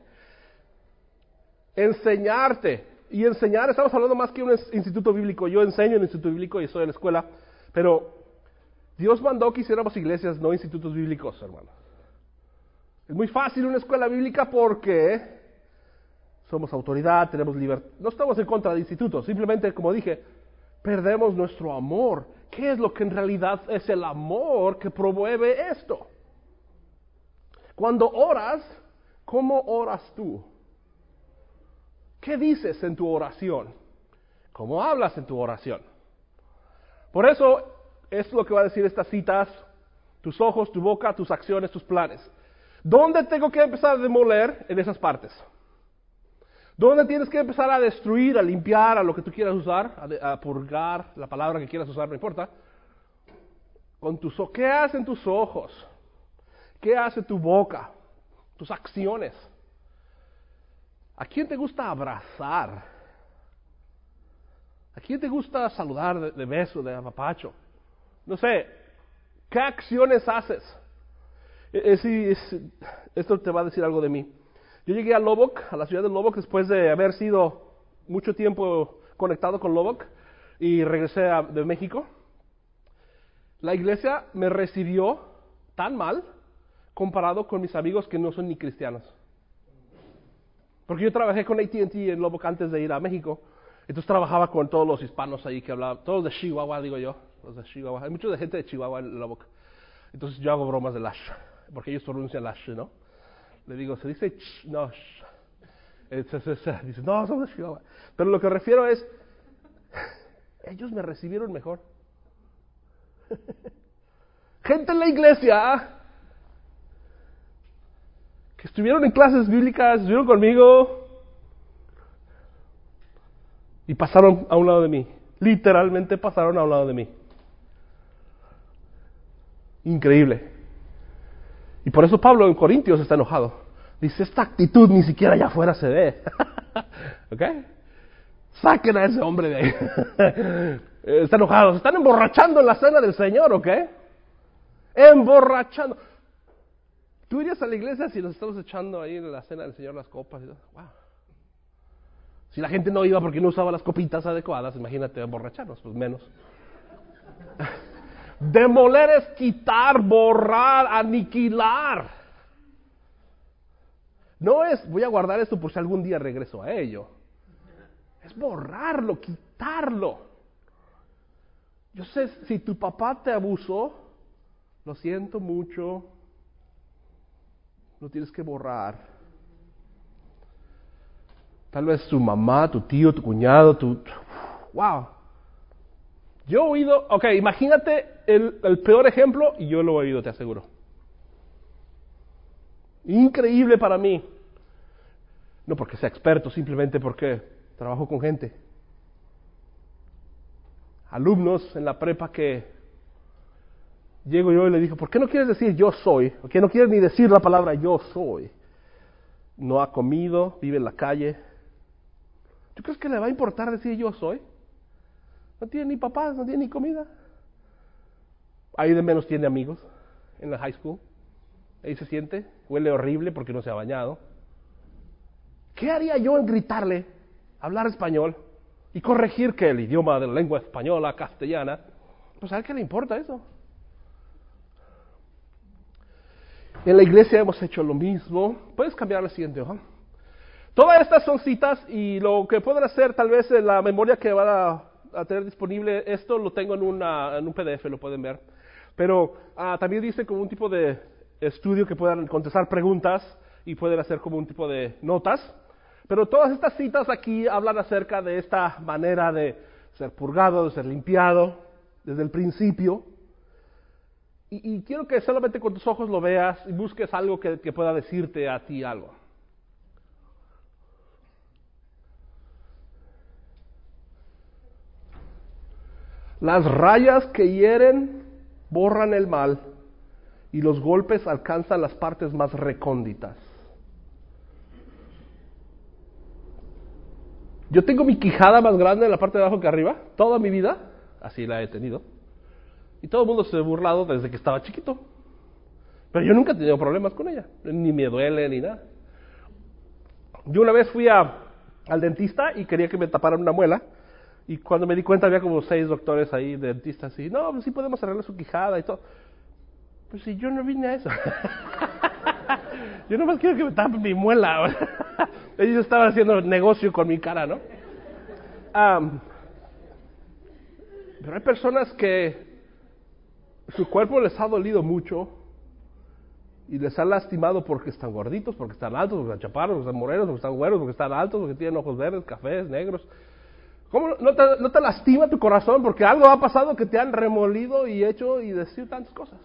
Enseñarte. Y enseñar, estamos hablando más que un instituto bíblico. Yo enseño en el instituto bíblico y estoy en la escuela. Pero Dios mandó que hiciéramos iglesias, no institutos bíblicos, hermanos. Es muy fácil una escuela bíblica porque somos autoridad, tenemos libertad. No estamos en contra de institutos, simplemente, como dije, perdemos nuestro amor. ¿Qué es lo que en realidad es el amor que promueve esto? Cuando oras, ¿cómo oras tú? ¿Qué dices en tu oración? ¿Cómo hablas en tu oración? Por eso es lo que va a decir estas citas: tus ojos, tu boca, tus acciones, tus planes. ¿Dónde tengo que empezar a demoler? En esas partes. ¿Dónde tienes que empezar a destruir, a limpiar, a lo que tú quieras usar, a, de, a purgar, la palabra que quieras usar, no importa? Con tus ojos. ¿Qué hacen tus ojos? ¿Qué hace tu boca? Tus acciones. ¿A quién te gusta abrazar? ¿A quién te gusta saludar de, de beso, de apapacho? No sé, ¿qué acciones haces? Es, es, esto te va a decir algo de mí. Yo llegué a Lubbock, a la ciudad de Lubbock, después de haber sido mucho tiempo conectado con Lubbock, y regresé a, de México. La iglesia me recibió tan mal comparado con mis amigos que no son ni cristianos. Porque yo trabajé con A T and T en Lubbock antes de ir a México. Entonces trabajaba con todos los hispanos ahí que hablaban, todos de Chihuahua, digo yo, los de Chihuahua. Hay mucha gente de Chihuahua en Lubbock. Entonces yo hago bromas de Lash, porque ellos pronuncian Lash, ¿no? Le digo, se dice ch, no, sh. Es, es, es, dice, no, somos de Chihuahua. Pero lo que refiero es, ellos me recibieron mejor. Gente en la iglesia que estuvieron en clases bíblicas, estuvieron conmigo y pasaron a un lado de mí. Literalmente pasaron a un lado de mí. Increíble. Y por eso Pablo en Corintios está enojado. Dice, esta actitud ni siquiera allá afuera se ve. ¿Ok? Saquen a ese hombre de ahí. Está enojado. Se están emborrachando en la cena del Señor, ¿ok? Emborrachando. Tú irías a la iglesia si nos estamos echando ahí en la cena del Señor las copas. Y todo. Wow. Si la gente no iba porque no usaba las copitas adecuadas, imagínate emborracharnos, pues menos. Demoler es quitar, borrar, aniquilar. No es, voy a guardar esto por si algún día regreso a ello. Es borrarlo, quitarlo. Yo sé, si tu papá te abusó, lo siento mucho, lo tienes que borrar. Tal vez tu mamá, tu tío, tu cuñado, tu... ¡Wow! Yo he oído, ok, imagínate el, el peor ejemplo y yo lo he oído, te aseguro. Increíble para mí. No porque sea experto, simplemente porque trabajo con gente. Alumnos en la prepa que llego yo y le digo, ¿por qué no quieres decir yo soy? ¿Por qué no quieres ni decir la palabra yo soy? No ha comido, vive en la calle. ¿Tú crees que le va a importar decir yo soy? No tiene ni papás, no tiene ni comida. Ahí de menos tiene amigos en la high school. Ahí se siente, huele horrible porque no se ha bañado. ¿Qué haría yo en gritarle, hablar español y corregir que el idioma de la lengua española, castellana? Pues a él qué le importa eso. En la iglesia hemos hecho lo mismo. Puedes cambiar la siguiente hoja. Todas estas son citas y lo que pueden hacer tal vez en la memoria que van a, a tener disponible, esto lo tengo en, una, en un P D F, lo pueden ver. Pero uh, también dice como un tipo de estudio que puedan contestar preguntas y pueden hacer como un tipo de notas. Pero todas estas citas aquí hablan acerca de esta manera de ser purgado, de ser limpiado desde el principio. Y, y quiero que solamente con tus ojos lo veas y busques algo que, que pueda decirte a ti algo. Las rayas que hieren borran el mal y los golpes alcanzan las partes más recónditas. Yo tengo mi quijada más grande en la parte de abajo que arriba, toda mi vida, así la he tenido. Y todo el mundo se ha burlado desde que estaba chiquito. Pero yo nunca he tenido problemas con ella, ni me duele ni nada. Yo una vez fui a, al dentista y quería que me taparan una muela. Y cuando me di cuenta había como seis doctores ahí, dentistas, y no, pues sí podemos arreglar su quijada y todo. Pues sí, yo no vine a eso. Yo nomás quiero que me tapen mi muela. Ellos estaban haciendo negocio con mi cara, ¿no? Um, pero hay personas que su cuerpo les ha dolido mucho y les ha lastimado porque están gorditos, porque están altos, porque están chaparros, porque están morenos, porque están güeros, porque están altos, porque tienen ojos verdes, cafés, negros. ¿Cómo no te, no te lastima tu corazón? Porque algo ha pasado que te han remolido y hecho y decir tantas cosas.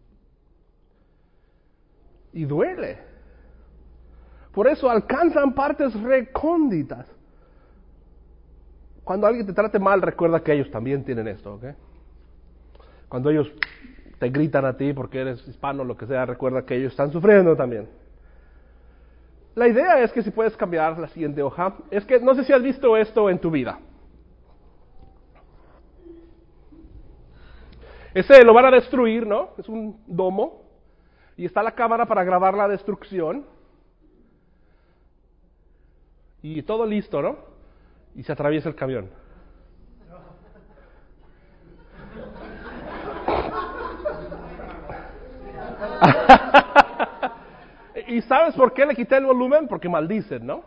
Y duele. Por eso alcanzan partes recónditas. Cuando alguien te trate mal, recuerda que ellos también tienen esto, ¿ok? Cuando ellos te gritan a ti porque eres hispano o lo que sea, recuerda que ellos están sufriendo también. La idea es que si puedes cambiar la siguiente hoja, es que no sé si has visto esto en tu vida. Ese lo van a destruir, ¿no? Es un domo. Y está la cámara para grabar la destrucción. Y todo listo, ¿no? Y se atraviesa el camión. ¿Y sabes por qué le quité el volumen? Porque maldicen, ¿no?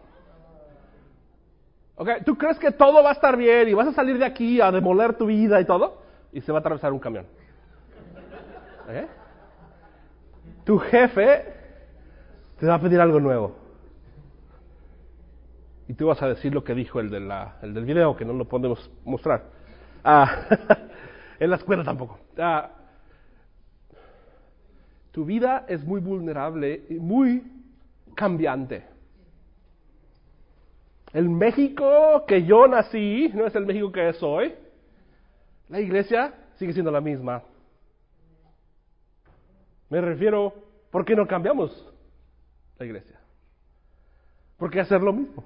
Okay, ¿tú crees que todo va a estar bien y vas a salir de aquí a demoler tu vida y todo? Y se va a atravesar un camión. ¿Okay? Tu jefe te va a pedir algo nuevo. Y tú vas a decir lo que dijo el, de la, el del video, que no lo podemos mostrar. Ah, en la escuela tampoco. Ah, tu vida es muy vulnerable y muy cambiante. El México que yo nací no es el México que es hoy. La iglesia sigue siendo la misma. Me refiero, ¿por qué no cambiamos la iglesia? ¿Por qué hacer lo mismo?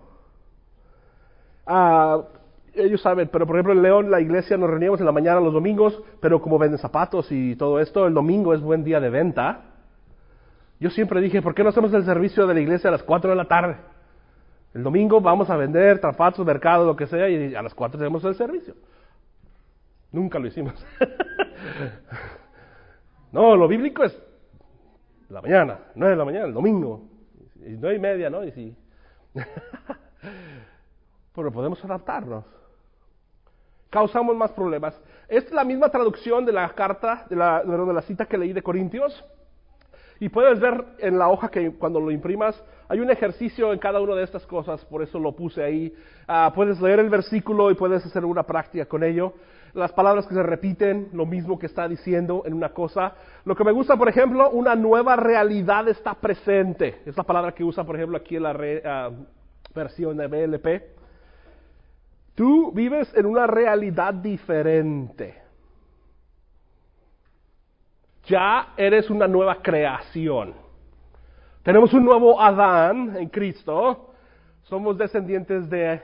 Ah, ellos saben, pero por ejemplo en León la iglesia nos reuníamos en la mañana los domingos, pero como venden zapatos y todo esto, el domingo es buen día de venta. Yo siempre dije, ¿por qué no hacemos el servicio de la iglesia a las cuatro de la tarde? El domingo vamos a vender zapatos, mercado, lo que sea, y a las cuatro tenemos el servicio. Nunca lo hicimos. No, lo bíblico es la mañana, nueve de la mañana, el domingo, y nueve y media, ¿no? Y si... Pero podemos adaptarnos. Causamos más problemas. Esta es la misma traducción de la carta, de la, de la cita que leí de Corintios. Y puedes ver en la hoja que cuando lo imprimas, hay un ejercicio en cada una de estas cosas, por eso lo puse ahí. Uh, puedes leer el versículo y puedes hacer una práctica con ello. Las palabras que se repiten, lo mismo que está diciendo en una cosa. Lo que me gusta, por ejemplo, una nueva realidad está presente. Es la palabra que usa, por ejemplo, aquí en la re, uh, versión de B L P. Tú vives en una realidad diferente. Ya eres una nueva creación. Tenemos un nuevo Adán en Cristo. Somos descendientes de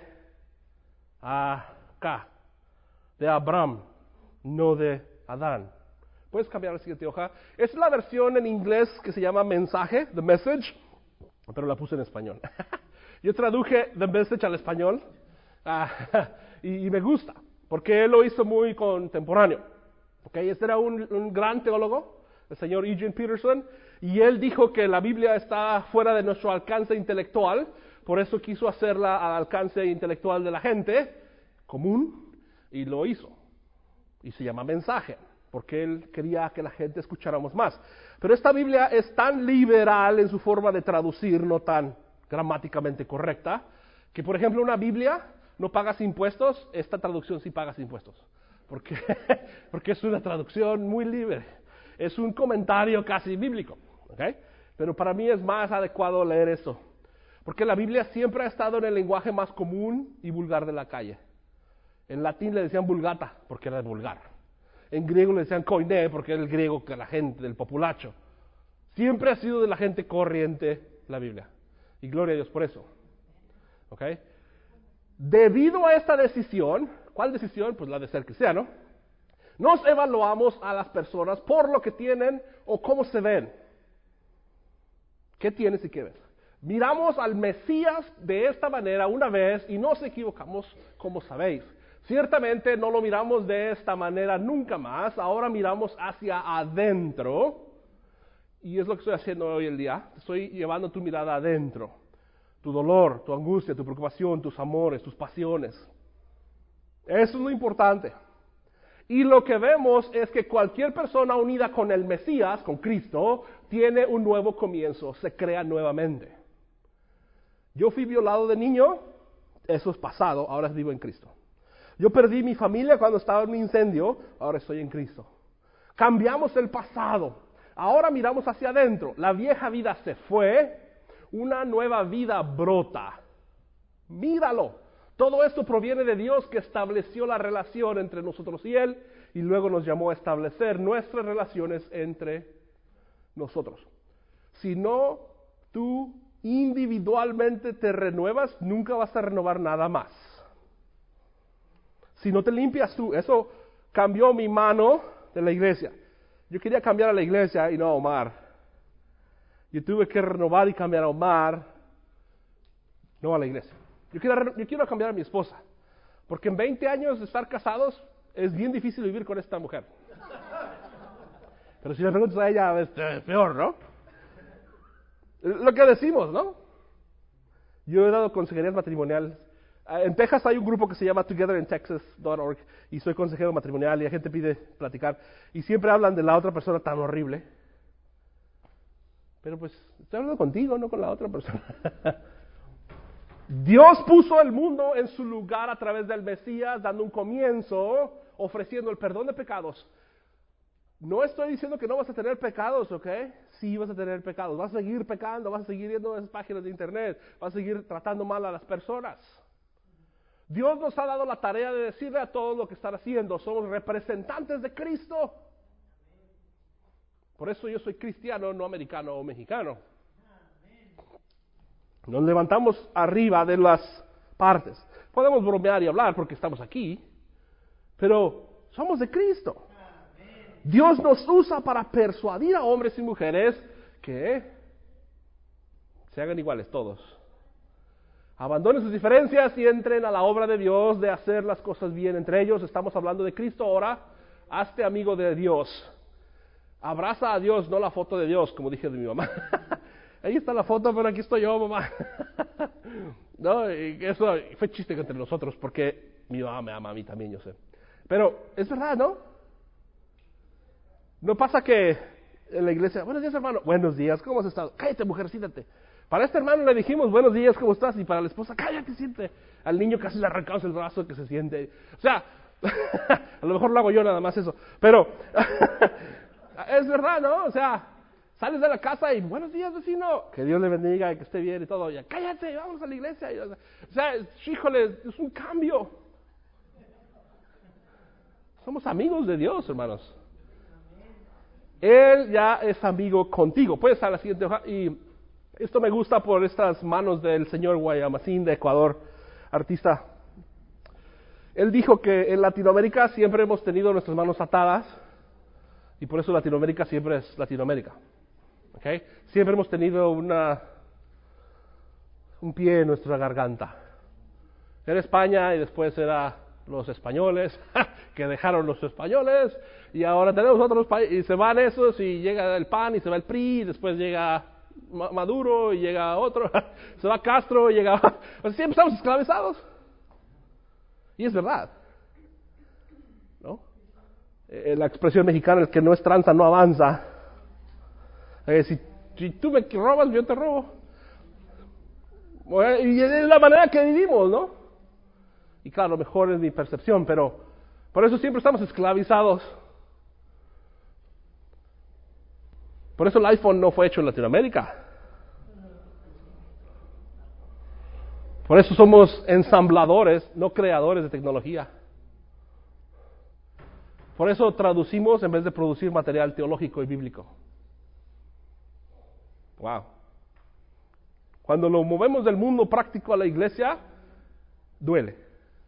acá, de Abraham, no de Adán. Puedes cambiar la siguiente hoja. Es la versión en inglés que se llama mensaje, The Message, pero la puse en español. Yo traduje The Message al español ah, y, y me gusta, porque él lo hizo muy contemporáneo. Okay, este era un, un gran teólogo, el señor Eugene Peterson, y él dijo que la Biblia está fuera de nuestro alcance intelectual, por eso quiso hacerla al alcance intelectual de la gente común, y lo hizo. Y se llama mensaje, porque él quería que la gente escucháramos más. Pero esta Biblia es tan liberal en su forma de traducir, no tan gramáticamente correcta, que por ejemplo una Biblia no pagas impuestos, esta traducción sí pagas impuestos. Porque, porque es una traducción muy libre, es un comentario casi bíblico, ¿okay? Pero para mí es más adecuado leer eso, porque la Biblia siempre ha estado en el lenguaje más común y vulgar de la calle. En latín le decían vulgata, porque era vulgar. En griego le decían koiné, porque era el griego que la gente, del populacho. Siempre ha sido de la gente corriente la Biblia, y gloria a Dios por eso, ¿okay? Debido a esta decisión, ¿cuál decisión? Pues la de ser cristiano. Nos evaluamos a las personas por lo que tienen o cómo se ven. ¿Qué tienes y qué ves? Miramos al Mesías de esta manera una vez y nos equivocamos, como sabéis. Ciertamente no lo miramos de esta manera nunca más, ahora miramos hacia adentro. Y es lo que estoy haciendo hoy el día, estoy llevando tu mirada adentro. Tu dolor, tu angustia, tu preocupación, tus amores, tus pasiones. Eso es lo importante. Y lo que vemos es que cualquier persona unida con el Mesías, con Cristo, tiene un nuevo comienzo, se crea nuevamente. Yo fui violado de niño, eso es pasado, ahora vivo en Cristo. Yo perdí mi familia cuando estaba en un incendio, ahora estoy en Cristo. Cambiamos el pasado, ahora miramos hacia adentro, la vieja vida se fue, una nueva vida brota. Míralo. Todo esto proviene de Dios que estableció la relación entre nosotros y Él y luego nos llamó a establecer nuestras relaciones entre nosotros. Si no, tú individualmente te renuevas, nunca vas a renovar nada más. Si no te limpias tú, eso cambió mi mano de la iglesia. Yo quería cambiar a la iglesia y no a Omar. Yo tuve que renovar y cambiar a Omar, no a la iglesia. Yo quiero, yo quiero cambiar a mi esposa, porque en veinte años de estar casados es bien difícil vivir con esta mujer. Pero si le preguntas a ella, es peor, ¿no? Lo que decimos, ¿no? Yo he dado consejerías matrimoniales. En Texas hay un grupo que se llama together in texas punto org y soy consejero matrimonial y la gente pide platicar y siempre hablan de la otra persona tan horrible. Pero pues estoy hablando contigo, no con la otra persona. Dios puso el mundo en su lugar a través del Mesías, dando un comienzo, ofreciendo el perdón de pecados. No estoy diciendo que no vas a tener pecados, ¿ok? Sí vas a tener pecados, vas a seguir pecando, vas a seguir viendo esas páginas de internet, vas a seguir tratando mal a las personas. Dios nos ha dado la tarea de decirle a todos lo que están haciendo, somos representantes de Cristo. Por eso yo soy cristiano, no americano o mexicano. Nos levantamos arriba de las partes. Podemos bromear y hablar porque estamos aquí, pero somos de Cristo. Dios nos usa para persuadir a hombres y mujeres que se hagan iguales todos. Abandonen sus diferencias y entren a la obra de Dios de hacer las cosas bien entre ellos. Estamos hablando de Cristo ahora. Hazte amigo de Dios. Abraza a Dios, no la foto de Dios, como dije de mi mamá. Ahí está la foto, pero aquí estoy yo, mamá. No, y eso fue chiste entre nosotros, porque mi mamá me ama a mí también, yo sé. Pero es verdad, ¿no? No pasa que en la iglesia, buenos días, hermano. Buenos días, ¿cómo has estado? Cállate, mujer, siéntate. Para este hermano le dijimos, buenos días, ¿cómo estás? Y para la esposa, cállate, siéntate. Al niño casi le arrancamos el brazo que se siente. O sea, a lo mejor lo hago yo nada más eso. Pero es verdad, ¿no? O sea, sales de la casa y buenos días, vecino, que Dios le bendiga y que esté bien y todo. Y cállate, vamos a la iglesia. Y, o sea, híjole, es un cambio. Somos amigos de Dios, hermanos. Él ya es amigo contigo. Puedes estar a la siguiente hoja. Y esto me gusta por estas manos del señor Guayamacín de Ecuador, artista. Él dijo que en Latinoamérica siempre hemos tenido nuestras manos atadas y por eso Latinoamérica siempre es Latinoamérica. ¿Okay? Siempre hemos tenido una, un pie en nuestra garganta. Era España y después era los españoles, que dejaron los españoles, y ahora tenemos otros países, y se van esos, y llega el P A N, y se va el P R I, y después llega Maduro, y llega otro, se va Castro, y llega... O sea, siempre estamos esclavizados. Y es verdad, ¿no? Eh, la expresión mexicana es que no es tranza, no avanza. Eh, si, si tú me robas, yo te robo. Bueno, y es la manera que vivimos, ¿no? Y claro, mejor es mi percepción, pero por eso siempre estamos esclavizados. Por eso el iPhone no fue hecho en Latinoamérica. Por eso somos ensambladores, no creadores de tecnología. Por eso traducimos en vez de producir material teológico y bíblico. Wow. Cuando lo movemos del mundo práctico a la iglesia, duele.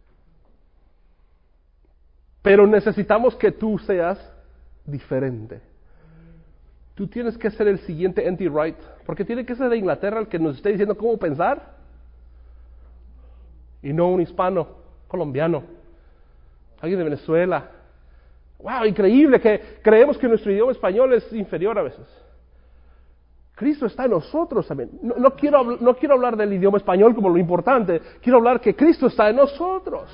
Pero necesitamos que tú seas diferente. Tú tienes que ser el siguiente N T Wright, porque tiene que ser de Inglaterra el que nos esté diciendo cómo pensar, y no un hispano, colombiano, alguien de Venezuela. ¡Wow! Increíble que creemos que nuestro idioma español es inferior a veces. Cristo está en nosotros también. No, no, quiero, no quiero hablar del idioma español como lo importante, quiero hablar que Cristo está en nosotros.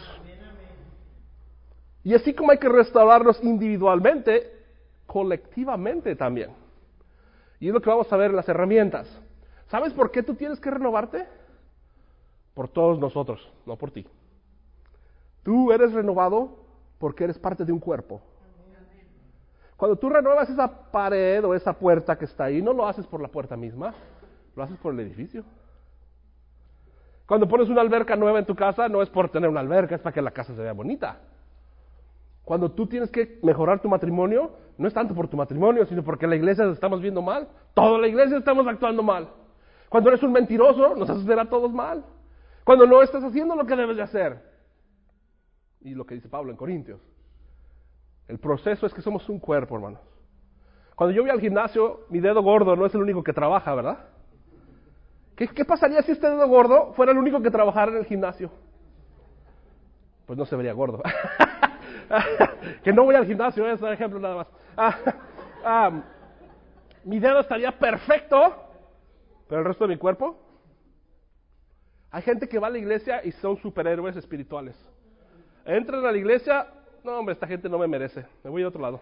Y así como hay que restaurarnos individualmente, colectivamente también. Y es lo que vamos a ver en las herramientas. ¿Sabes por qué tú tienes que renovarte? Por todos nosotros, no por ti. Tú eres renovado porque eres parte de un cuerpo. Cuando tú renuevas esa pared o esa puerta que está ahí, no lo haces por la puerta misma, lo haces por el edificio. Cuando pones una alberca nueva en tu casa, no es por tener una alberca, es para que la casa se vea bonita. Cuando tú tienes que mejorar tu matrimonio, no es tanto por tu matrimonio, sino porque la iglesia nos estamos viendo mal. Toda la iglesia estamos actuando mal. Cuando eres un mentiroso, nos haces ver a todos mal. Cuando no estás haciendo lo que debes de hacer. Y lo que dice Pablo en Corintios. El proceso es que somos un cuerpo, hermanos. Cuando yo voy al gimnasio, mi dedo gordo no es el único que trabaja, ¿verdad? ¿Qué, qué pasaría si este dedo gordo fuera el único que trabajara en el gimnasio? Pues no se vería gordo. Que no voy al gimnasio, es un ejemplo nada más. Ah, ah, mi dedo estaría perfecto, pero el resto de mi cuerpo. Hay gente que va a la iglesia y son superhéroes espirituales. Entran a la iglesia, no hombre, esta gente no me merece, me voy a otro lado.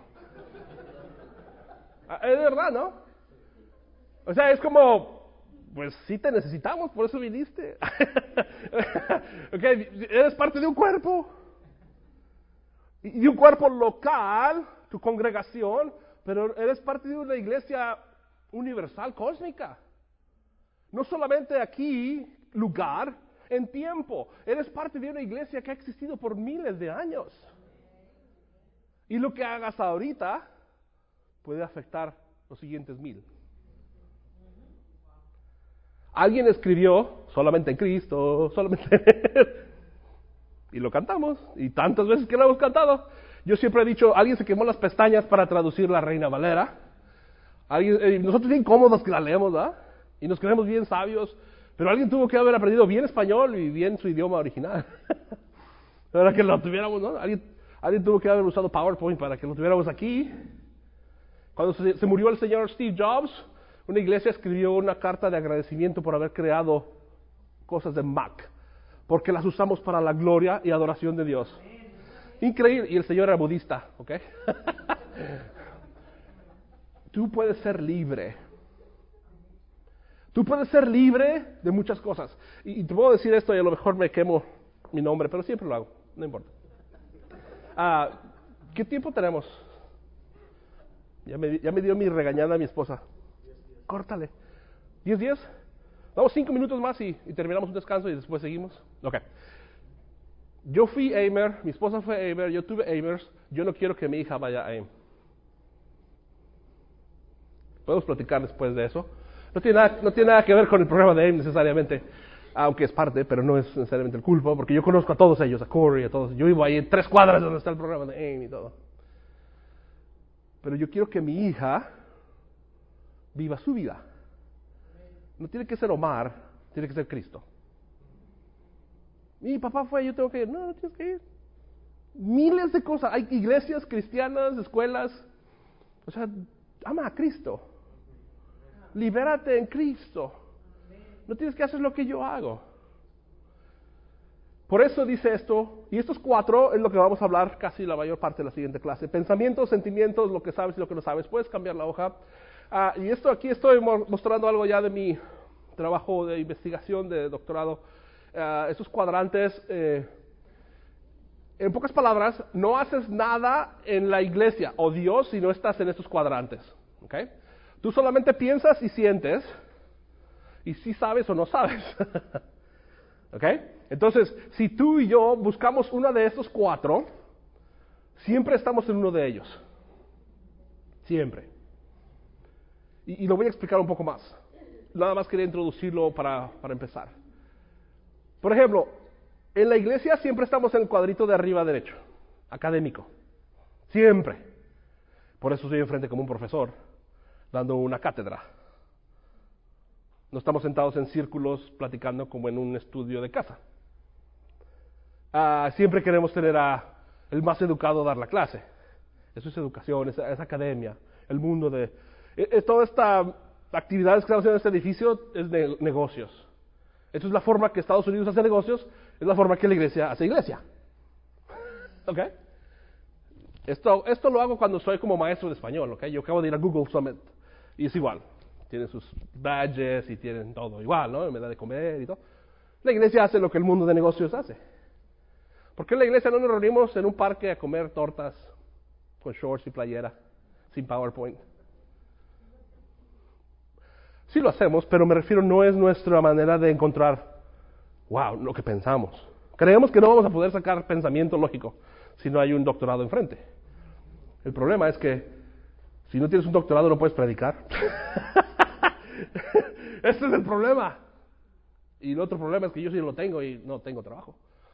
Ah, es verdad, ¿no? O sea, es como, pues sí te necesitamos, por eso viniste. Okay, eres parte de un cuerpo. Y un cuerpo local, tu congregación, pero eres parte de una iglesia universal, cósmica. No solamente aquí, lugar, en tiempo. Eres parte de una iglesia que ha existido por miles de años. Y lo que hagas ahorita puede afectar los siguientes mil. Alguien escribió, solamente en Cristo, solamente en Él. Y lo cantamos, y tantas veces que lo hemos cantado. Yo siempre he dicho, alguien se quemó las pestañas para traducir la Reina Valera. Alguien, eh, nosotros bien cómodos que la leemos, ¿verdad? Y nos creemos bien sabios, pero alguien tuvo que haber aprendido bien español y bien su idioma original. Para que lo tuviéramos, ¿no? Alguien, alguien tuvo que haber usado PowerPoint para que lo tuviéramos aquí. Cuando se, se murió el señor Steve Jobs, una iglesia escribió una carta de agradecimiento por haber creado cosas de Mac, porque las usamos para la gloria y adoración de Dios. Increíble. Y el Señor era budista, ¿ok? Tú puedes ser libre. Tú puedes ser libre de muchas cosas. Y, y te puedo decir esto y a lo mejor me quemo mi nombre, pero siempre lo hago, no importa. Ah, ¿qué tiempo tenemos? Ya me, ya me dio mi regañada mi esposa. Córtale. ¿Diez días? Damos cinco minutos más y, y terminamos un descanso y después seguimos. Ok. Yo fui Aimer, mi esposa fue Aimer, yo tuve Aimers, yo no quiero que mi hija vaya a Aim. Podemos platicar después de eso. No tiene nada, no tiene nada que ver con el programa de Aim necesariamente, aunque es parte, pero no es necesariamente el culpa, porque yo conozco a todos ellos, a Corey, a todos. Yo vivo ahí en tres cuadras donde está el programa de Aim y todo. Pero yo quiero que mi hija viva su vida. No tiene que ser Omar, tiene que ser Cristo. Mi papá fue, yo tengo que ir. No, no tienes que ir. Miles de cosas. Hay iglesias cristianas, escuelas. O sea, ama a Cristo. Libérate en Cristo. No tienes que hacer lo que yo hago. Por eso dice esto, y estos cuatro es lo que vamos a hablar casi la mayor parte de la siguiente clase. Pensamientos, sentimientos, lo que sabes y lo que no sabes. Puedes cambiar la hoja. Ah, y esto aquí estoy mostrando algo ya de mi trabajo de investigación, de doctorado. Uh, esos cuadrantes, eh, en pocas palabras, no haces nada en la iglesia o Dios si no estás en estos cuadrantes. ¿Okay? Tú solamente piensas y sientes, y si sabes o no sabes. ¿Okay? Entonces, si tú y yo buscamos uno de estos cuatro, siempre estamos en uno de ellos. Siempre. Y, y lo voy a explicar un poco más. Nada más quería introducirlo para, para empezar. Por ejemplo, en la iglesia siempre estamos en el cuadrito de arriba derecho, académico. Siempre. Por eso estoy enfrente como un profesor, dando una cátedra. No estamos sentados en círculos platicando como en un estudio de casa. Ah, siempre queremos tener a el más educado dar la clase. Eso es educación, es, es academia, el mundo de... Eh, eh, toda esta actividades que estamos haciendo en este edificio es de negocios. Esto es la forma que Estados Unidos hace negocios, es la forma que la iglesia hace iglesia. ¿Ok? Esto, esto lo hago cuando soy como maestro de español, ¿ok? Yo acabo de ir a Google Summit y es igual. Tienen sus badges y tienen todo igual, ¿no? Me da de comer y todo. La iglesia hace lo que el mundo de negocios hace. ¿Por qué en la iglesia no nos reunimos en un parque a comer tortas con shorts y playera, sin PowerPoint? Sí lo hacemos, pero me refiero, no es nuestra manera de encontrar, wow, lo que pensamos. Creemos que no vamos a poder sacar pensamiento lógico si no hay un doctorado enfrente. El problema es que si no tienes un doctorado no puedes predicar. Este es el problema. Y el otro problema es que yo sí lo tengo y no tengo trabajo.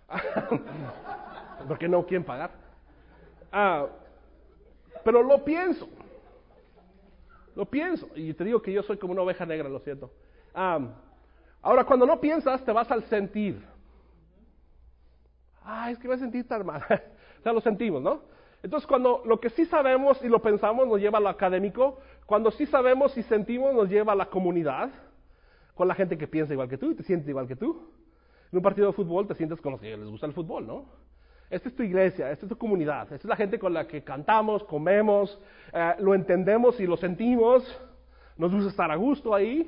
Porque no quieren pagar. Ah, pero lo pienso. Lo pienso, y te digo que yo soy como una oveja negra, lo siento. Um, ahora, cuando no piensas, te vas al sentir. Ay, es que me sentí tan mal. O sea, lo sentimos, ¿no? Entonces, cuando lo que sí sabemos y lo pensamos nos lleva a lo académico, cuando sí sabemos y sentimos nos lleva a la comunidad, con la gente que piensa igual que tú y te siente igual que tú. En un partido de fútbol te sientes con los que les gusta el fútbol, ¿no? Esta es tu iglesia, esta es tu comunidad, esta es la gente con la que cantamos, comemos, eh, lo entendemos y lo sentimos, nos gusta estar a gusto ahí.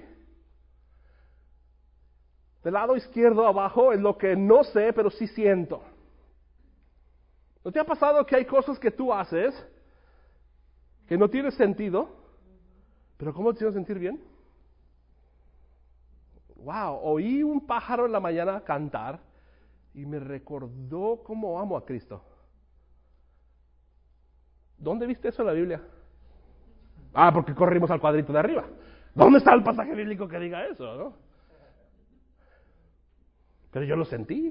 Del lado izquierdo abajo es lo que no sé, pero sí siento. ¿No te ha pasado que hay cosas que tú haces que no tienen sentido, pero cómo te hicieron sentir bien? Wow, oí un pájaro en la mañana cantar y me recordó cómo amo a Cristo. ¿Dónde viste eso en la Biblia? Ah, porque corrimos al cuadrito de arriba. ¿Dónde está el pasaje bíblico que diga eso, no? Pero yo lo sentí.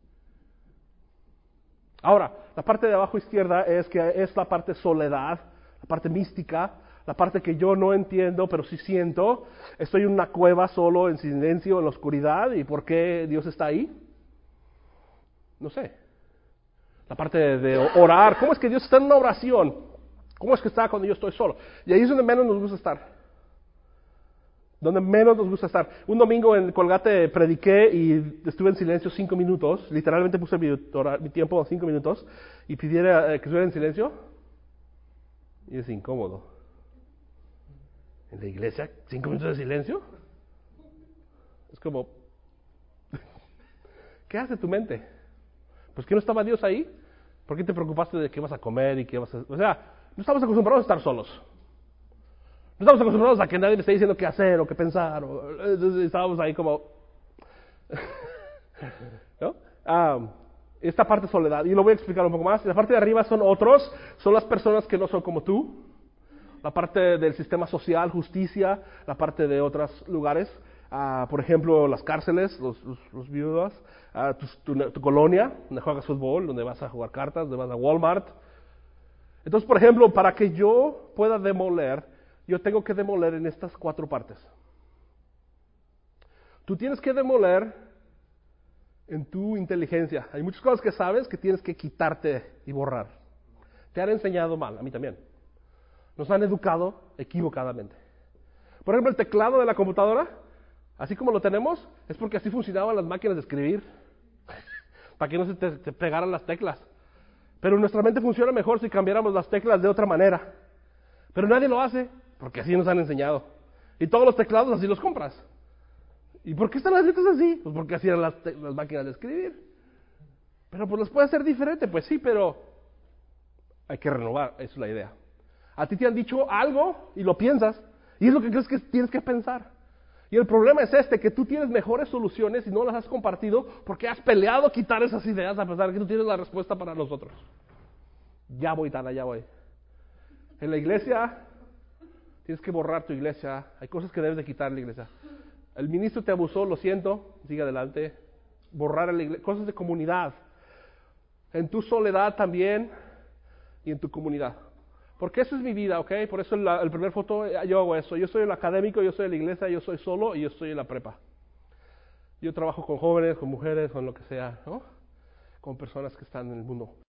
Ahora, la parte de abajo izquierda es que es la parte soledad, la parte mística, la parte que yo no entiendo, pero sí siento. Estoy en una cueva solo, en silencio, en la oscuridad. ¿Y por qué Dios está ahí? No sé. La parte de, de orar. ¿Cómo es que Dios está en una oración? ¿Cómo es que está cuando yo estoy solo? Y ahí es donde menos nos gusta estar. Donde menos nos gusta estar. Un domingo en Colgate prediqué y estuve en silencio cinco minutos. Literalmente puse mi, mi tiempo a cinco minutos y pidiera eh, que estuviera en silencio. Y es incómodo. ¿En la iglesia cinco minutos de silencio? Es como... ¿Qué hace tu mente? Pues que no estaba Dios ahí. ¿Por qué te preocupaste de qué vas a comer y qué vas a... O sea, no estamos acostumbrados a estar solos. No estamos acostumbrados a que nadie me esté diciendo qué hacer o qué pensar. O... Estábamos ahí como... ¿No? Um, Esta parte es soledad, y lo voy a explicar un poco más. La parte de arriba son otros, son las personas que no son como tú. La parte del sistema social, justicia, la parte de otros lugares. Uh, por ejemplo, las cárceles, los, los, los viudas, uh, tu, tu, tu colonia, donde juegas fútbol, donde vas a jugar cartas, donde vas a Walmart. Entonces, por ejemplo, para que yo pueda demoler, yo tengo que demoler en estas cuatro partes. Tú tienes que demoler en tu inteligencia. Hay muchas cosas que sabes que tienes que quitarte y borrar. Te han enseñado mal, a mí también. Nos han educado equivocadamente. Por ejemplo, el teclado de la computadora, así como lo tenemos, es porque así funcionaban las máquinas de escribir. Para que no se te, te pegaran las teclas. Pero nuestra mente funciona mejor si cambiáramos las teclas de otra manera. Pero nadie lo hace, porque así nos han enseñado. Y todos los teclados así los compras. ¿Y por qué están las letras así? Pues porque así eran las, te- las máquinas de escribir. Pero pues las puede hacer diferente, pues sí, pero hay que renovar, esa es la idea. A ti te han dicho algo y lo piensas, y es lo que crees que tienes que pensar. Y el problema es este, que tú tienes mejores soluciones y no las has compartido porque has peleado quitar esas ideas a pesar de que tú tienes la respuesta para nosotros. Ya voy, Tana, ya voy. En la iglesia, tienes que borrar tu iglesia, hay cosas que debes de quitar en la iglesia. El ministro te abusó, lo siento, sigue adelante. Borrar en la iglesia, cosas de comunidad. En tu soledad también y en tu comunidad. Porque eso es mi vida, ¿ok? Por eso la, el primer foto yo hago eso. Yo soy el académico, yo soy de la iglesia, yo soy solo y yo estoy en la prepa. Yo trabajo con jóvenes, con mujeres, con lo que sea, ¿no? Con personas que están en el mundo.